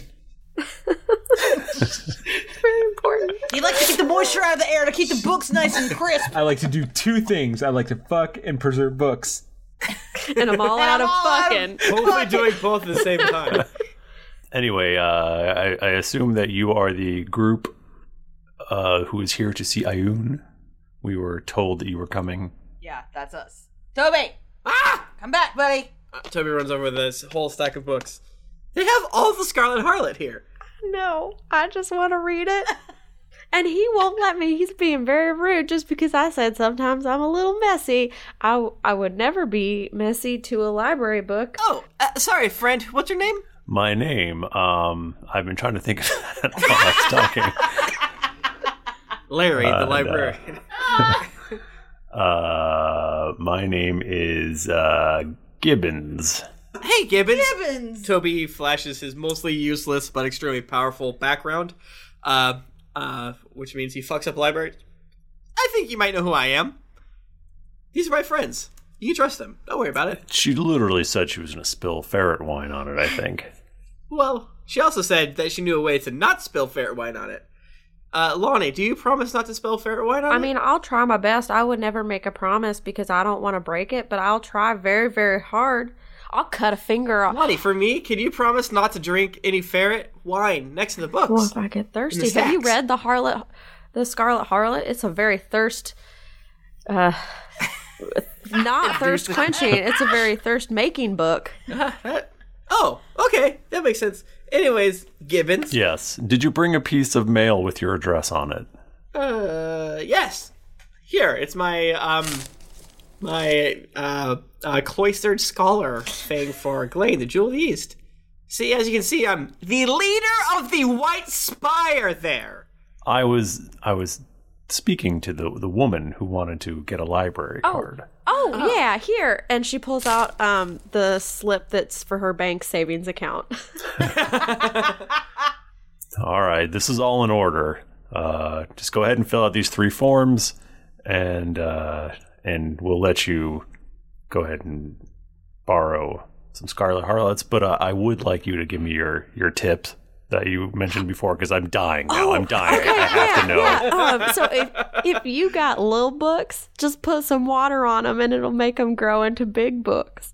Very important. He likes to keep the moisture out of the air to keep the books nice and crisp. I like to do two things. I like to fuck and preserve books. and I'm all out of fucking. Hopefully doing both at the same time. Anyway, uh, I, I assume that you are the group uh, who is here to see Ioun. We were told that you were coming. Yeah, that's us. Toby! Ah! Come back, buddy! Uh, Toby runs over this whole stack of books. They have all the Scarlet Harlot here. No, I just want to read it. And he won't let me. He's being very rude just because I said sometimes I'm a little messy. I, I would never be messy to a library book. Oh, uh, sorry, friend. What's your name? My name, um, I've been trying to think of that while I was talking. Larry, uh, the librarian. Uh, uh, my name is uh, Gibbons. Hey, Gibbons. Gibbons! Toby flashes his mostly useless but extremely powerful background, uh, uh, which means he fucks up libraries. I think you might know who I am. These are my friends. You can trust them. Don't worry about it. She literally said she was going to spill ferret wine on it, I think. Well, she also said that she knew a way to not spill ferret wine on it. Uh, Lonnie, do you promise not to spill ferret wine on I it? mean, I'll try my best. I would never make a promise because I don't want to break it, but I'll try very, very hard. I'll cut a finger off. Lonnie, for me, can you promise not to drink any ferret wine next to the books? Well, if I get thirsty. Have you read the Harlot, the Scarlet Harlot? It's a very thirst, uh, not thirst quenching. It's a very thirst making book. Oh, okay, that makes sense. Anyways, Gibbons. Yes. Did you bring a piece of mail with your address on it? Uh, yes. Here, it's my um, my uh, uh cloistered scholar thing for Glade, the Jewel of the East. See, as you can see, I'm the leader of the White Spire. There. I was I was speaking to the the woman who wanted to get a library Oh. card. Oh, oh, yeah, here. And she pulls out um the slip that's for her bank savings account. All right, this is all in order. Uh, just go ahead and fill out these three forms, and uh, and we'll let you go ahead and borrow some Scarlet Harlots. But uh, I would like you to give me your your tips that you mentioned before, because I'm dying now. Oh, I'm dying. okay, I have yeah, to know. Yeah. Um, so if if you got little books, just put some water on them, and it'll make them grow into big books.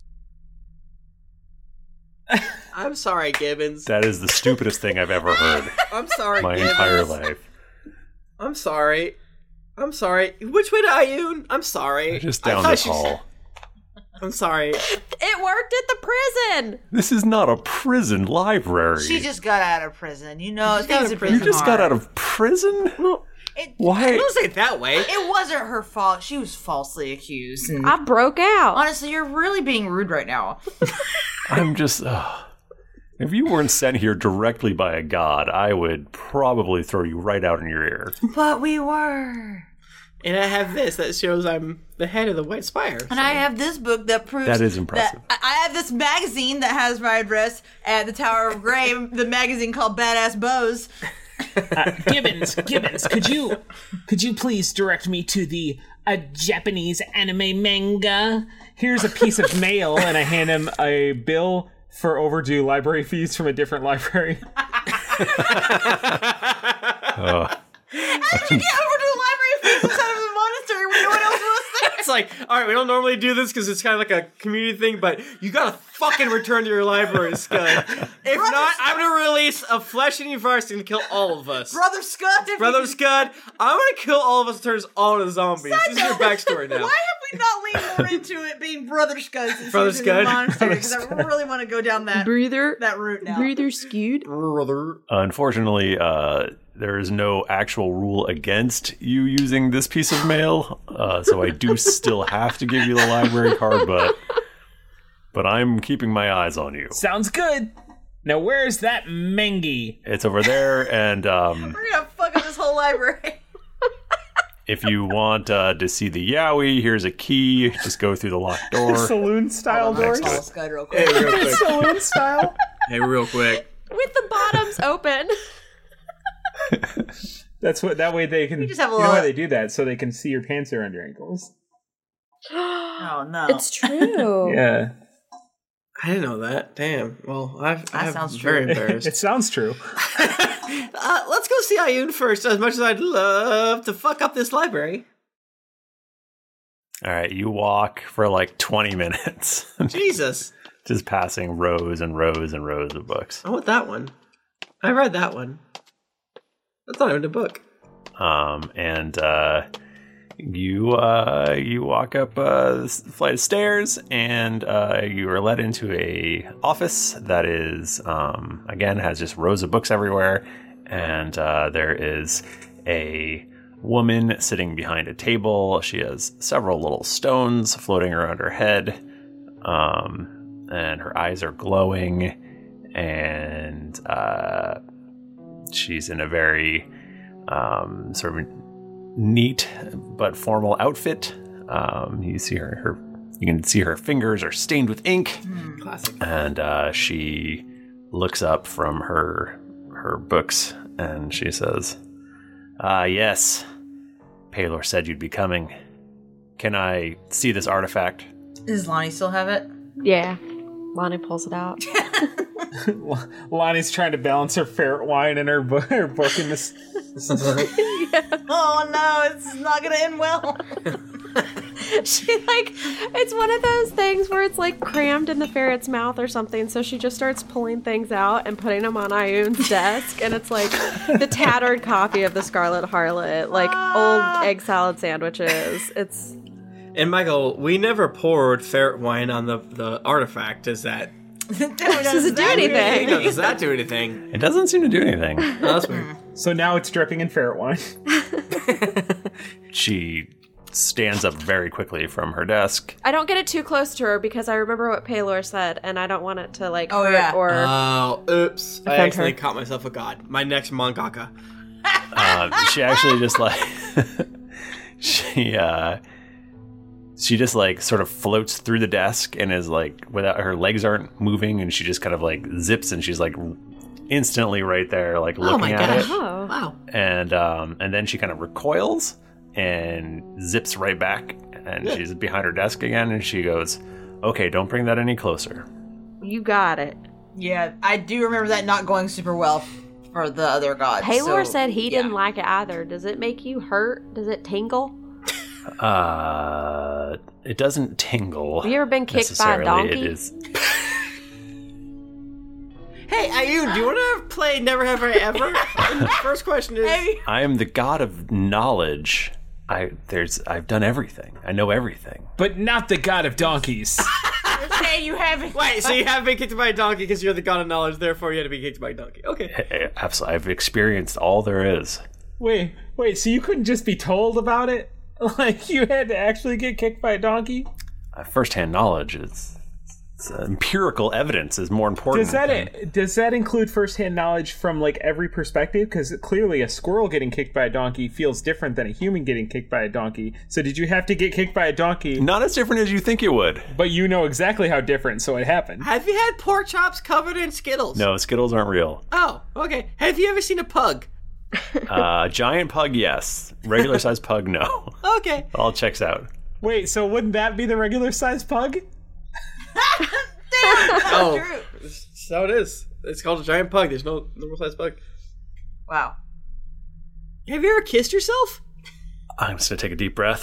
I'm sorry, Gibbons. That is the stupidest thing I've ever heard I'm sorry, my Gibbons. entire life. I'm sorry. I'm sorry. Which way to Ioun? I'm sorry. Just I down thought this she- hall. I'm sorry. It worked at the prison. This is not a prison library. She just got out of prison. You know, She got things out of have prison. been You just got hard. out of prison? It, Why? Don't say it that way. It wasn't her fault. She was falsely accused. And I broke out. honestly, you're really being rude right now. I'm just. Uh, if you weren't sent here directly by a god, I would probably throw you right out in your ear. But we were. And I have this that shows I'm the head of the White Spire. And I have this book that proves That is impressive. that- I I have this magazine that has my address at the Tower of Grey, the magazine called Badass Bows. Uh, Gibbons, Gibbons, could you could you please direct me to the a Japanese anime manga? Here's a piece of mail, and I hand him a bill for overdue library fees from a different library. Uh, How did you get overdue library fees inside of the monastery when no one else was there? It's like, all right, we don't normally do this because it's kind of like a community thing, but you gotta fucking return to your library, Scud. If not, I'm gonna release a flesh-eating virus and kill all of us. Brother Scud, if Brother you- Scud, I'm gonna kill all of us and turn us all into zombies. This is your backstory now. Why have we not leaned more into it being Brother Scud since Brother he was in the Scud? monastery? Because I really want to go down that breather that route now. breather skewed. Brother. unfortunately, uh, there is no actual rule against you using this piece of mail, uh, so I do still have to give you the library card, but but I'm keeping my eyes on you. Sounds good. Now, where's that Mengi? It's over there, and um, We're gonna fuck up this whole library. if you want uh, to see the Yowie, here's a key. Just go through the locked door. Saloon style doors. Next to it. Scud real quick. Hey, real quick. Saloon style. Hey, real quick. With the bottoms open. That's what. That way they can. You just have a you know little- why they do that? So they can see your pants around your ankles. Oh no. It's true. Yeah. I didn't know that. Damn. Well, I've, That I'm sounds very true. embarrassed. It sounds true. uh, let's go see Ioun first, as much as I'd love to fuck up this library. All right, you walk for like twenty minutes. Jesus. Just passing rows and rows and rows of books. I want that one. I read that one. That's not even a book. Um, and uh, you uh, you walk up uh, this flight of stairs, and uh, you are led into a office that is um, again has just rows of books everywhere, and uh, there is a woman sitting behind a table. She has several little stones floating around her head, um, and her eyes are glowing, and uh, she's in a very um, sort of neat but formal outfit. Um, you see her, her, you can see her fingers are stained with ink. Mm, classic. And uh, she looks up from her her books, and she says, "Ah, yes. Paylor said you'd be coming. Can I see this artifact?" Does Lonnie still have it? Yeah. Lonnie pulls it out. Lonnie's trying to balance her ferret wine and her book, her book in this. this yeah. Oh no, it's not gonna end well. She like, it's one of those things where it's like crammed in the ferret's mouth or something, so she just starts pulling things out and putting them on Ioun's desk, and it's like the tattered copy of the Scarlet Harlot, like Ah. old egg salad sandwiches. It's And Michael, we never poured ferret wine on the, the artifact. Does that... does it do anything? Does that do anything? It doesn't seem to do anything. Oh, that's weird. So now it's dripping in ferret wine. She stands up very quickly from her desk. I don't get it too close to her because I remember what Paylor said, and I don't want it to like Oh, hurt yeah. or Oh, oops. I offend accidentally her. caught myself a god. My next mangaka. Um, she actually just like she uh she just like sort of floats through the desk and is like without her legs aren't moving, and she just kind of like zips, and she's like instantly right there like looking Oh my at gosh. it. Oh. Wow. And um and then she kind of recoils and zips right back, and Yeah. she's behind her desk again, and she goes, "Okay, don't bring that any closer." You got it. Yeah, I do remember that not going super well f- for the other gods. Paylor so, said he yeah. didn't like it either. Does it make you hurt? Does it tingle? Uh it doesn't tingle. Have you ever been kicked by a necessarily. donkey? It is Hey, Ioun, do you want to play Never Have I Ever? First question is... I am the god of knowledge. I there's I've done everything. I know everything. But not the god of donkeys. You're saying you haven't. Wait, so you have been kicked by a donkey because you're the god of knowledge, therefore you had to be kicked by a donkey. Okay. Absolutely, I've experienced all there is. Wait, wait, so you couldn't just be told about it? Like, you had to actually get kicked by a donkey? Uh, first-hand knowledge is it's, uh, empirical evidence is more important. Does that does that include firsthand knowledge from like every perspective? Because clearly a squirrel getting kicked by a donkey feels different than a human getting kicked by a donkey. So did you have to get kicked by a donkey? Not as different as you think it would. But you know exactly how different, so it happened. Have you had pork chops covered in Skittles? No, Skittles aren't real. Oh, okay. Have you ever seen a pug? Uh, giant pug, yes. Regular sized pug, no. Okay. All checks out. Wait, so wouldn't that be the regular sized pug? Oh, so it is. It's called a giant pug. There's no normal sized pug. Wow. Have you ever kissed yourself? I'm just gonna take a deep breath.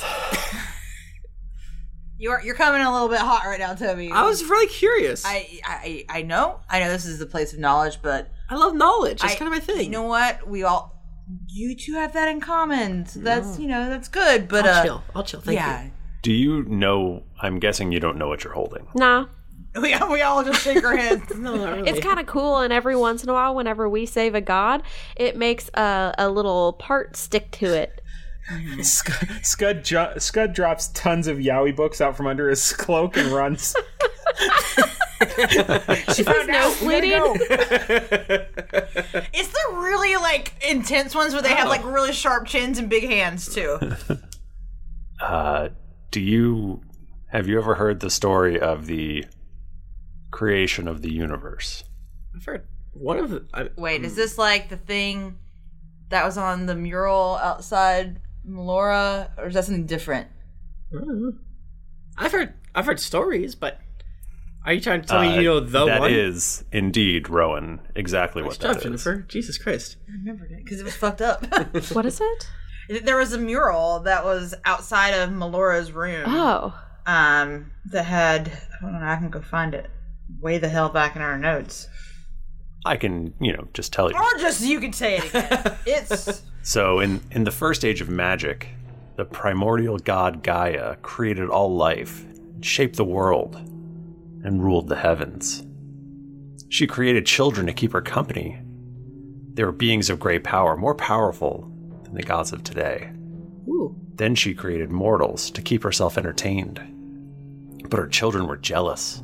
You're you're coming in a little bit hot right now, Toby. I was really curious. I, I I know. I know this is the place of knowledge, but I love knowledge. That's I- kind of my thing. you know what? We all you two have that in common. So that's you know, that's good. But I'll uh chill. I'll chill. Thank yeah. you. Do you know? I'm guessing you don't know what you're holding. Nah. We we all just shake our heads. No, not really. It's kind of cool, and every once in a while, whenever we save a god, it makes a, a little part stick to it. Scud, Scud, jo- Scud drops tons of Yowie books out from under his cloak and runs. She found nose out. We gotta bleeding? go. It's the really like intense ones where they have like really sharp chins and big hands too. Uh, do you have you ever heard the story of the creation of the universe? I've heard one of the. I, Wait, is this like the thing that was on the mural outside Melora, or is that something different? I don't know. I've heard. I've heard stories, but are you trying to tell Uh, me you know the that one? is indeed, Rowan, exactly Nice what job, that is. Jennifer. Jesus Christ. I remembered it because it was fucked up. What is it? There was a mural that was outside of Melora's room. Oh. Um, that had, I don't know, I can go find it way the hell back in our notes. I can, you know, just tell you. Or just you can say it again. It's... So in, in the first age of magic, the primordial god Gaia created all life, shaped the world, and ruled the heavens. She created children to keep her company. They were beings of great power, more powerful than the gods of today. Ooh. Then she created mortals to keep herself entertained. But her children were jealous.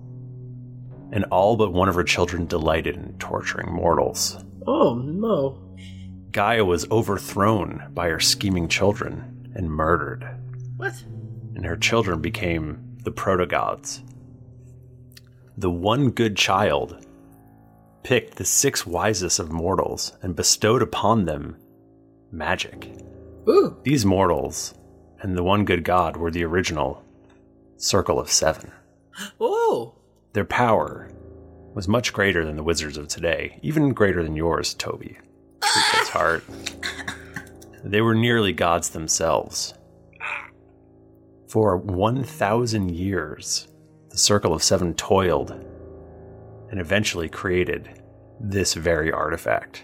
And all but one of her children delighted in torturing mortals. Oh, no. Gaia was overthrown by her scheming children and murdered. What? And her children became the proto-gods. The one good child picked the six wisest of mortals and bestowed upon them magic. Ooh. These mortals and the one good god were the original Circle of Seven. Oh. Their power was much greater than the wizards of today, even greater than yours, Toby. Tree's heart. They were nearly gods themselves. For one thousand years, the Circle of Seven toiled and eventually created this very artifact.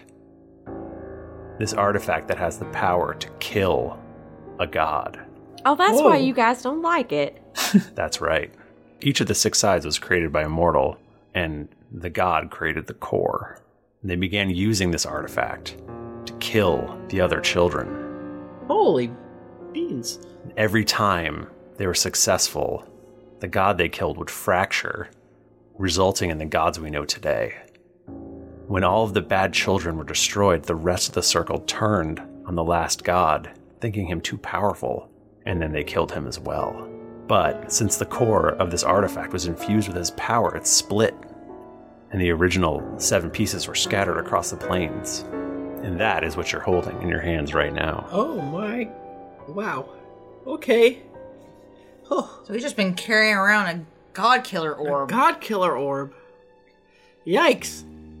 This artifact that has the power to kill a god. Oh, that's Whoa. why you guys don't like it. That's right. Each of the six sides was created by a mortal, and the god created the core. And they began using this artifact to kill the other children. Holy beans. Every time they were successful, the god they killed would fracture, resulting in the gods we know today. When all of the bad children were destroyed, the rest of the circle turned on the last god, thinking him too powerful, and then they killed him as well. But since the core of this artifact was infused with his power, it split, and the original seven pieces were scattered across the plains. And that is what you're holding in your hands right now. Oh my. Wow. Okay. Oh. So he's just been carrying around a god killer orb. A god killer orb. Yikes.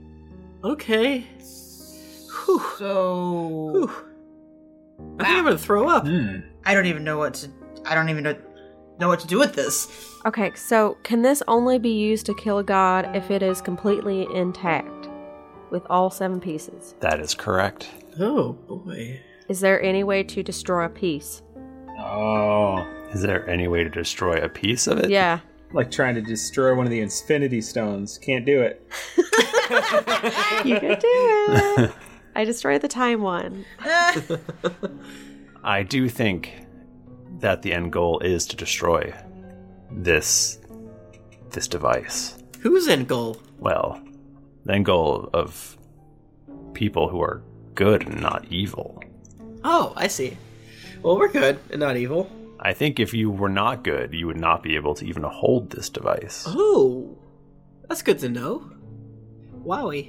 Okay. Whew. So... Whew. I think I'm gonna throw up. Mm. I don't even know what to... I don't even know, know what to do with this. Okay, so can this only be used to kill a god if it is completely intact with all seven pieces? That is correct. Oh, boy. Is there any way to destroy a piece? Oh. Is there any way to destroy a piece of it? Yeah. Like trying to destroy one of the Infinity Stones. Can't do it. You could do it. I destroyed the time one. I do think that the end goal is to destroy this this device. Whose end goal? Well, the end goal of people who are good and not evil. Oh, I see. Well, we're good and not evil. I think if you were not good, you would not be able to even hold this device. Oh, that's good to know. Wowie.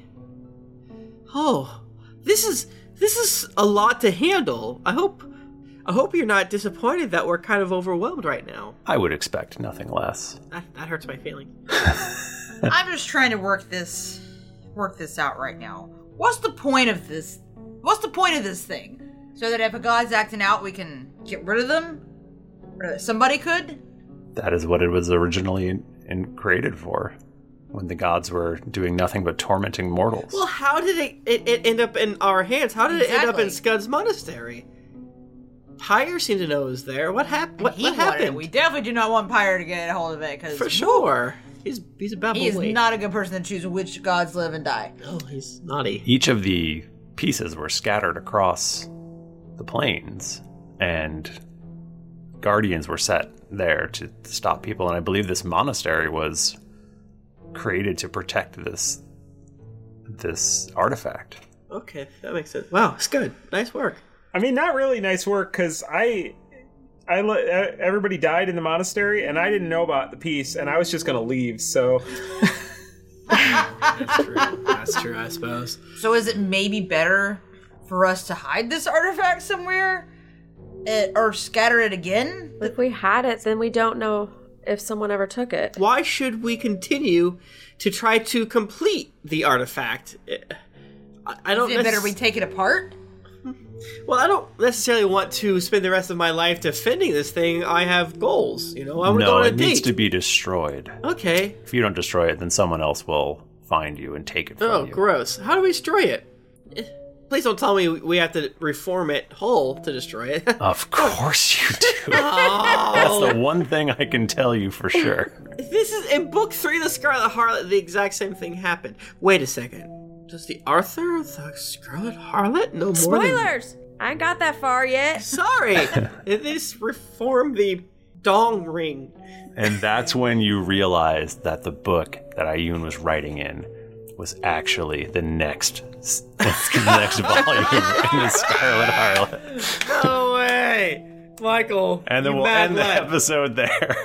Oh, this is this is a lot to handle. I hope I hope you're not disappointed that we're kind of overwhelmed right now. I would expect nothing less. That, that hurts my feelings. I'm just trying to work this work this out right now. What's the point of this? What's the point of this thing? So that if a god's acting out, we can get rid of them? Or somebody could? That is what it was originally in, in created for, when the gods were doing nothing but tormenting mortals. Well, how did it, it, it end up in our hands? How did Exactly. it end up in Scud's monastery? Pyre seemed to know it was there. What, hap- what, He what wanted it. happened? We definitely do not want Pyre to get a hold of it. Cause For sure. He's, he's a bad boy. He is not a good person to choose which gods live and die. No, he's naughty. Each of the pieces were scattered across the plains, and guardians were set there to stop people. And I believe this monastery was created to protect this this artifact. Okay, that makes sense. Wow, it's good. Nice work. I mean, not really nice work, because I, I let everybody died in the monastery, and I didn't know about the piece, and I was just gonna leave. So That's true. That's true, I suppose. So is it maybe better for us to hide this artifact somewhere? It, or scatter it again? If we had it, then we don't know if someone ever took it. Why should we continue to try to complete the artifact? I, I don't. Is it better necess- we take it apart? Well, I don't necessarily want to spend the rest of my life defending this thing. I have goals, you know. I want to no, go on a it date. needs to be destroyed. Okay. If you don't destroy it, then someone else will find you and take it from Oh, you. gross. How do we destroy it? Please don't tell me we have to reform it whole to destroy it. Of course you do. Oh. That's the one thing I can tell you for sure. This is in book three of the Scarlet Harlot. The exact same thing happened. Wait a second. Does the Arthur of the Scarlet Harlot know more? Spoilers! I ain't got that far yet. Sorry, they just reformed the dong ring. And that's when you realize that the book that Ayun was writing in was actually the next, the next volume in the Scarlet Harlot. No way, Michael. And then you we'll mad end the lad. episode there.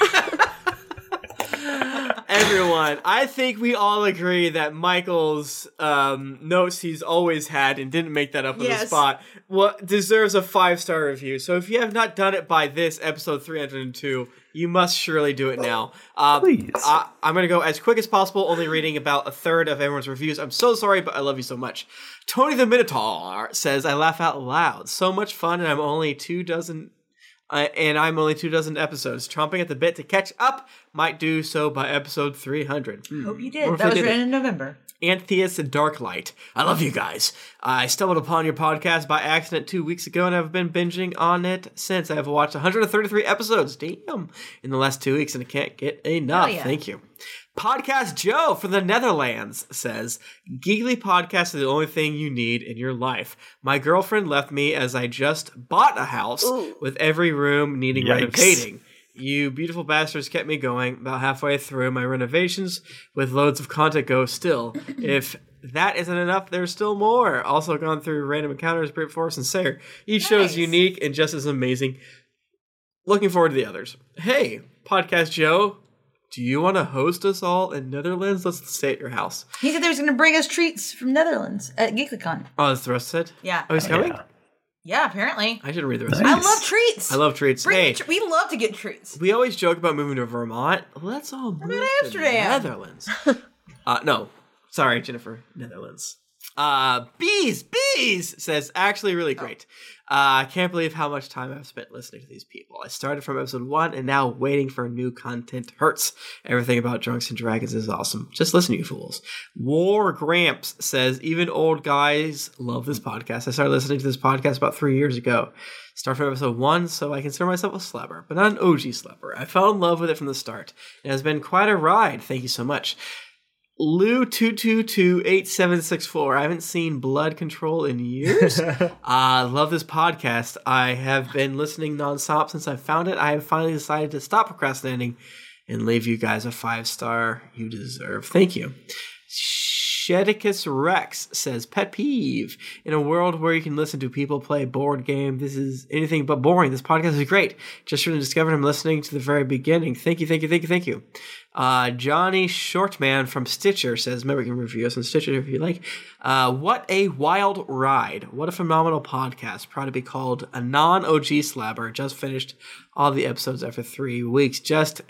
Everyone, I think we all agree that Michael's um, notes he's always had and didn't make that up on Yes. the spot well, deserves a five-star review. So if you have not done it by this episode three hundred two, you must surely do it now. Uh, Please. I, I'm going to go as quick as possible, only reading about a third of everyone's reviews. I'm so sorry, but I love you so much. Tony the Minotaur says, I laugh out loud. So much fun, and I'm only two dozen... Uh, and I'm only two dozen episodes. Chomping at the bit to catch up. Might do so by episode three hundred. Hope you Or did. if That I was did written it. in November. Antheus and Darklight. I love you guys. I stumbled upon your podcast by accident two weeks ago and have been binging on it since. I have watched one hundred thirty-three episodes. Damn. In the last two weeks and I can't get enough. Hell yeah. Thank you. Podcast Joe from the Netherlands says, Geekly Podcast is the only thing you need in your life. My girlfriend left me as I just bought a house with every room needing Yikes. renovating. You beautiful bastards kept me going about halfway through my renovations with loads of content go still. If that isn't enough, there's still more. Also gone through Random Encounters, Brute Force, and Sayer. Each show is unique and just as amazing. Looking forward to the others. Hey, Podcast Joe, do you want to host us all in Netherlands? Let's stay at your house. He said they was going to bring us treats from Netherlands at GeeklyCon. Oh, that's the rest said? Yeah. Oh, he's coming? Yeah. Yeah, apparently. I should read the rest. I love treats. I love treats. Bring Hey, me tr- we love to get treats. we always joke about moving to Vermont. Let's all move to Amsterdam? Netherlands. uh, no, sorry, Jennifer. Netherlands. Uh, bees, bees says actually really great. Uh, I can't believe how much time I've spent listening to these people. I started from episode one and now waiting for new content hurts. Everything about Drunks and Dragons is awesome. Just listen, you fools. War Gramps says even old guys love this podcast. I started listening to this podcast about three years ago. Start from episode one, so I consider myself a slapper, but not an O G slapper. I fell in love with it from the start. It has been quite a ride. Thank you so much. Lou two two two eight seven six four. I haven't seen Blood Control in years. I uh, love this podcast. I have been listening nonstop since I found it. I have finally decided to stop procrastinating and leave you guys a five star you deserve. Thank you. Shedicus Rex says, pet peeve. In a world where you can listen to people play a board game, this is anything but boring. This podcast is great. Just really discovered him listening to the very beginning. Thank you, thank you, thank you, thank you. Uh, Johnny Shortman from Stitcher says, maybe we can review us on Stitcher if you like. Uh, what a wild ride. What a phenomenal podcast. Proud to be called a non-O G slabber. Just finished all the episodes after three weeks. Just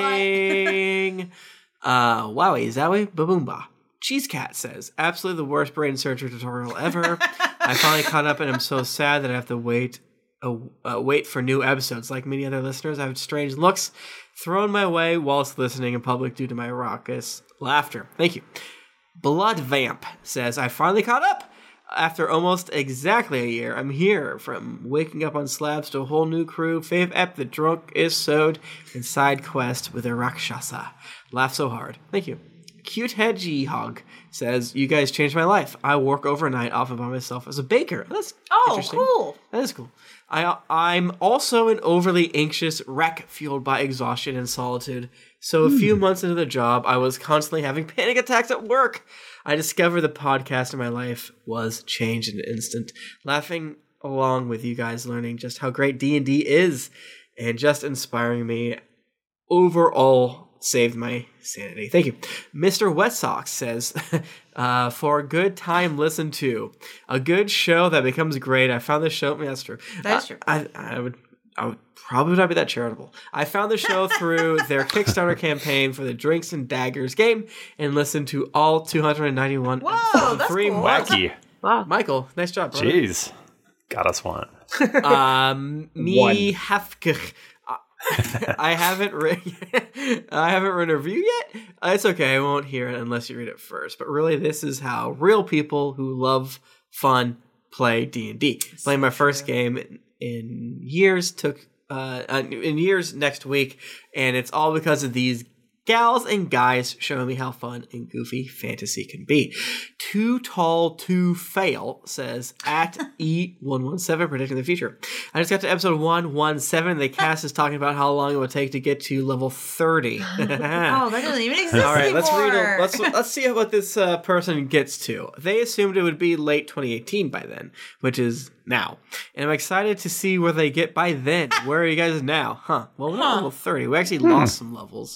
kidding. uh, wowie, zowie, baboomba. Cheese Cat says, absolutely the worst brain surgery tutorial ever. I finally caught up and I'm so sad that I have to wait uh, uh, wait for new episodes. Like many other listeners, I have strange looks thrown my way whilst listening in public due to my raucous laughter. Thank you. Blood Vamp says, I finally caught up. After almost exactly a year, I'm here. From waking up on slabs to a whole new crew, Fave Ep, the drunk is sewed, and side quest with a Rakshasa. Laugh so hard. Thank you. Cute Hedgy Hog says, you guys changed my life. I work overnight often by myself as a baker. That's Oh, interesting. cool. That is cool. I, I'm also an overly anxious wreck fueled by exhaustion and solitude. So a few months into the job, I was constantly having panic attacks at work. I discovered the podcast in my life was changed in an instant. Laughing along with you guys, learning just how great D and D is and just inspiring me overall saved my sanity. Thank you. Mister Wet Sox says, uh, for a good time listen to. A good show that becomes great. I found this show. Yeah, that's true. That's true. I, I, I would I would probably not be that charitable. I found the show through their Kickstarter campaign for the Drinks and Daggers game and listened to all two hundred ninety-one Whoa, episodes. that's Three cool. months. Wacky. Wow. Michael, nice job, brother. Jeez. Got us one. um, me One. Hefkich. I haven't written. I haven't written a review yet. Uh, it's okay. I won't hear it unless you read it first. But really, this is how real people who love fun play D and D. Playing my first game in, in years took uh, in years next week, and it's all because of these gals and guys showing me how fun and goofy fantasy can be. Too Tall to Fail says at E one seventeen predicting the future. I just got to episode one seventeen. The cast is talking about how long it would take to get to level thirty. Oh, that doesn't even exist All right, anymore. let's read. A, let's let's see what this uh, person gets to. They assumed it would be late twenty eighteen by then, which is now, and I'm excited to see where they get by then. Where are you guys now? Huh? Well, we're not level thirty. We actually Hmm. lost some levels.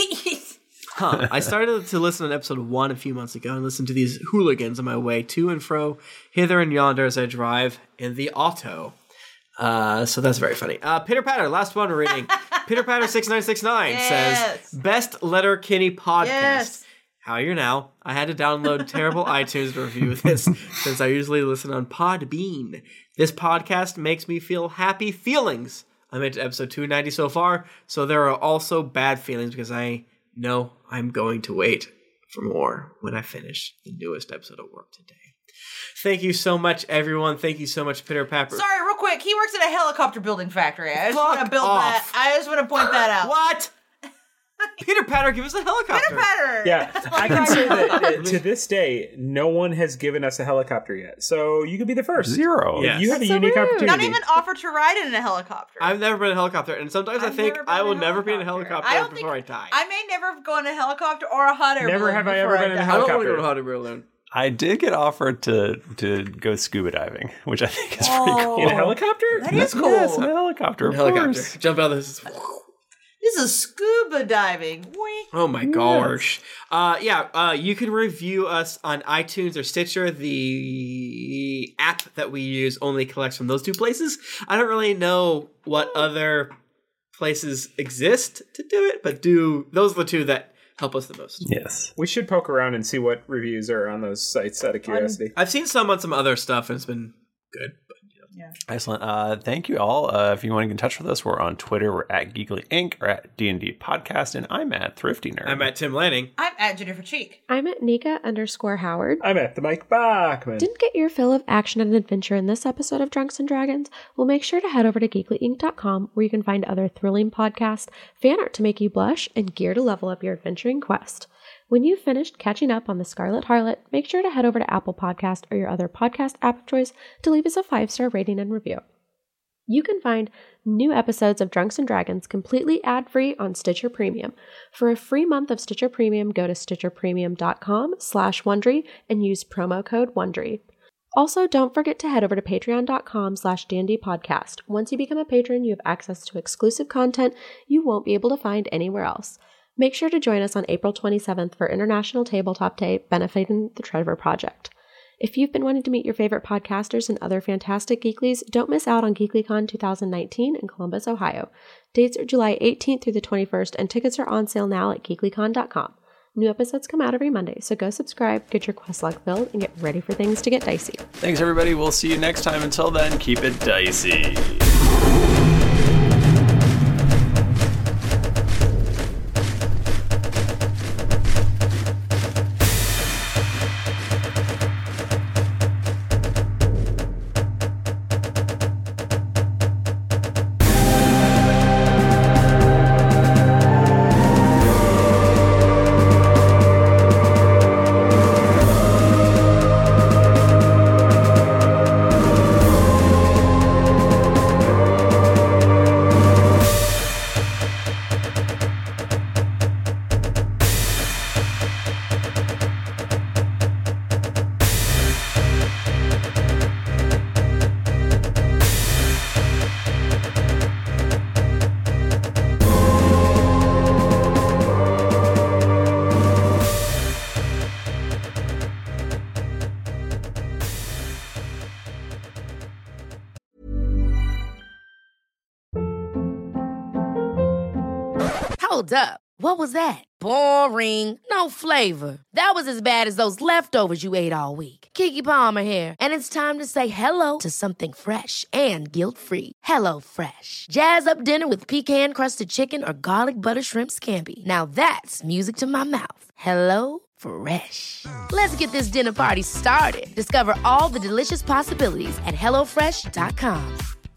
Huh. I started to listen on episode one a few months ago and listened to these hooligans on my way to and fro, hither and yonder as I drive in the auto. Uh, so that's very funny. Uh, Pitter Patter, last one we're reading. Pitter Patter six nine six nine Yes. says, Best Letter Kitty podcast. Yes. How are you now? I had to download terrible iTunes to review this since I usually listen on Podbean. This podcast makes me feel happy feelings. I'm into episode two ninety so far, so there are also bad feelings because I know I'm going to wait for more when I finish the newest episode of work today. Thank you so much, everyone. Thank you so much, Pitter Pepper. Sorry, real quick. He works at a helicopter building factory. I just Fuck want to build off. that. I just want to point that out. What? Peter Patter, give us a helicopter. Pitter Patter. Yeah, I can say that uh, to this day, no one has given us a helicopter yet. So you could be the first. Zero. Yes. You have That's a so unique rude. opportunity. Not even offer to ride in a helicopter. I've never been in a helicopter, and sometimes i I've think never been I will in a never be in a helicopter I don't before I die. I may never go in a helicopter or a hot air Never balloon have I before ever been in a die. I don't want to helicopter. go to hot air balloon. I did get offered to to go scuba diving, which I think is pretty Oh. cool. In a helicopter? That is cool. Yes, in a helicopter, of Helicopter. course. Jump out of this. This is scuba diving. Wink. Oh my gosh. Uh, yeah, uh, you can review us on iTunes or Stitcher. The app that we use only collects from those two places. I don't really know what other places exist to do it, but do those are the two that help us the most. Yes. We should poke around and see what reviews are on those sites out of curiosity. I've seen some on some other stuff, and it's been good. But, you know. Excellent. Uh, thank you all. Uh, if you want to get in touch with us, we're on Twitter. We're at Geekly Incorporated or at D and D Podcast, and I'm at Thrifty Nerd. I'm at Tim Lanning. I'm at Jennifer Cheek. I'm at Nika underscore Howard. I'm at the Mike Bachman. Didn't get your fill of action and adventure in this episode of Drunks and Dragons? Well, make sure to head over to geekly inc dot com where you can find other thrilling podcasts, fan art to make you blush, and gear to level up your adventuring quest. When you've finished catching up on the Scarlet Harlot, make sure to head over to Apple Podcast or your other podcast app of choice to leave us a five-star rating and review. You can find new episodes of Drunks and Dragons completely ad-free on Stitcher Premium. For a free month of Stitcher Premium, go to stitcher premium dot com slash Wondery and use promo code Wondery. Also, don't forget to head over to patreon dot com slash D and D podcast. Once you become a patron, you have access to exclusive content you won't be able to find anywhere else. Make sure to join us on April twenty-seventh for International Tabletop Day benefiting the Trevor Project. If you've been wanting to meet your favorite podcasters and other fantastic geeklies, don't miss out on GeeklyCon twenty nineteen in Columbus, Ohio. Dates are July eighteenth through the twenty-first, and tickets are on sale now at geekly con dot com. New episodes come out every Monday, so go subscribe, get your quest log filled, and get ready for things to get dicey. Thanks, everybody. We'll see you next time. Until then, keep it dicey. Hold up. What was that? Boring. No flavor. That was as bad as those leftovers you ate all week. Keke Palmer here, and it's time to say hello to something fresh and guilt-free. Hello Fresh. Jazz up dinner with pecan-crusted chicken or garlic butter shrimp scampi. Now that's music to my mouth. Hello Fresh. Let's get this dinner party started. Discover all the delicious possibilities at hello fresh dot com.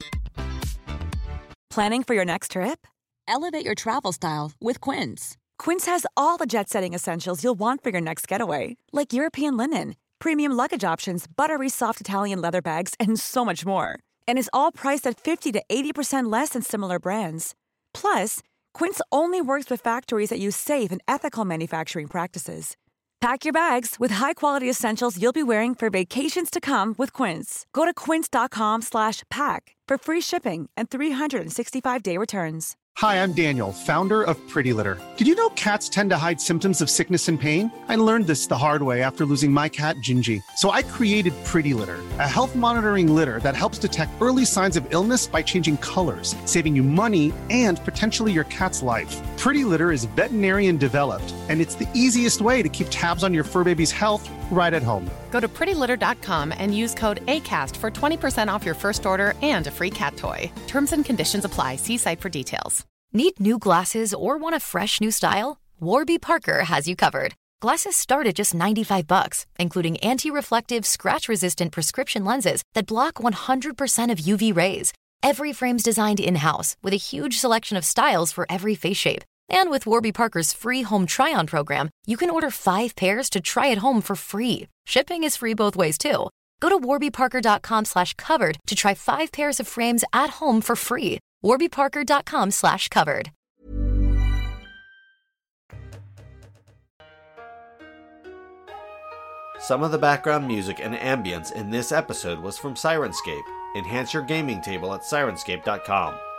Planning for your next trip? Elevate your travel style with Quince. Quince has all the jet-setting essentials you'll want for your next getaway, like European linen, premium luggage options, buttery soft Italian leather bags, and so much more. And is all priced at fifty to eighty percent less than similar brands. Plus, Quince only works with factories that use safe and ethical manufacturing practices. Pack your bags with high-quality essentials you'll be wearing for vacations to come with Quince. Go to quince.com slash pack for free shipping and three sixty-five day returns. Hi, I'm Daniel, founder of Pretty Litter. Did you know cats tend to hide symptoms of sickness and pain? I learned this the hard way after losing my cat, Gingy. So I created Pretty Litter, a health monitoring litter that helps detect early signs of illness by changing colors, saving you money and potentially your cat's life. Pretty Litter is veterinarian developed, and it's the easiest way to keep tabs on your fur baby's health right at home. Go to pretty litter dot com and use code ACAST for twenty percent off your first order and a free cat toy. Terms and conditions apply. See site for details. Need new glasses or want a fresh new style? Warby Parker has you covered. Glasses start at just ninety-five bucks, including anti-reflective, scratch-resistant prescription lenses that block one hundred percent of U V rays. Every frame's designed in-house with a huge selection of styles for every face shape. And with Warby Parker's free home try-on program, you can order five pairs to try at home for free. Shipping is free both ways, too. Go to warby parker dot com slash covered to try five pairs of frames at home for free. warby parker dot com slash covered. Some of the background music and ambience in this episode was from Syrinscape. Enhance your gaming table at Syrinscape dot com.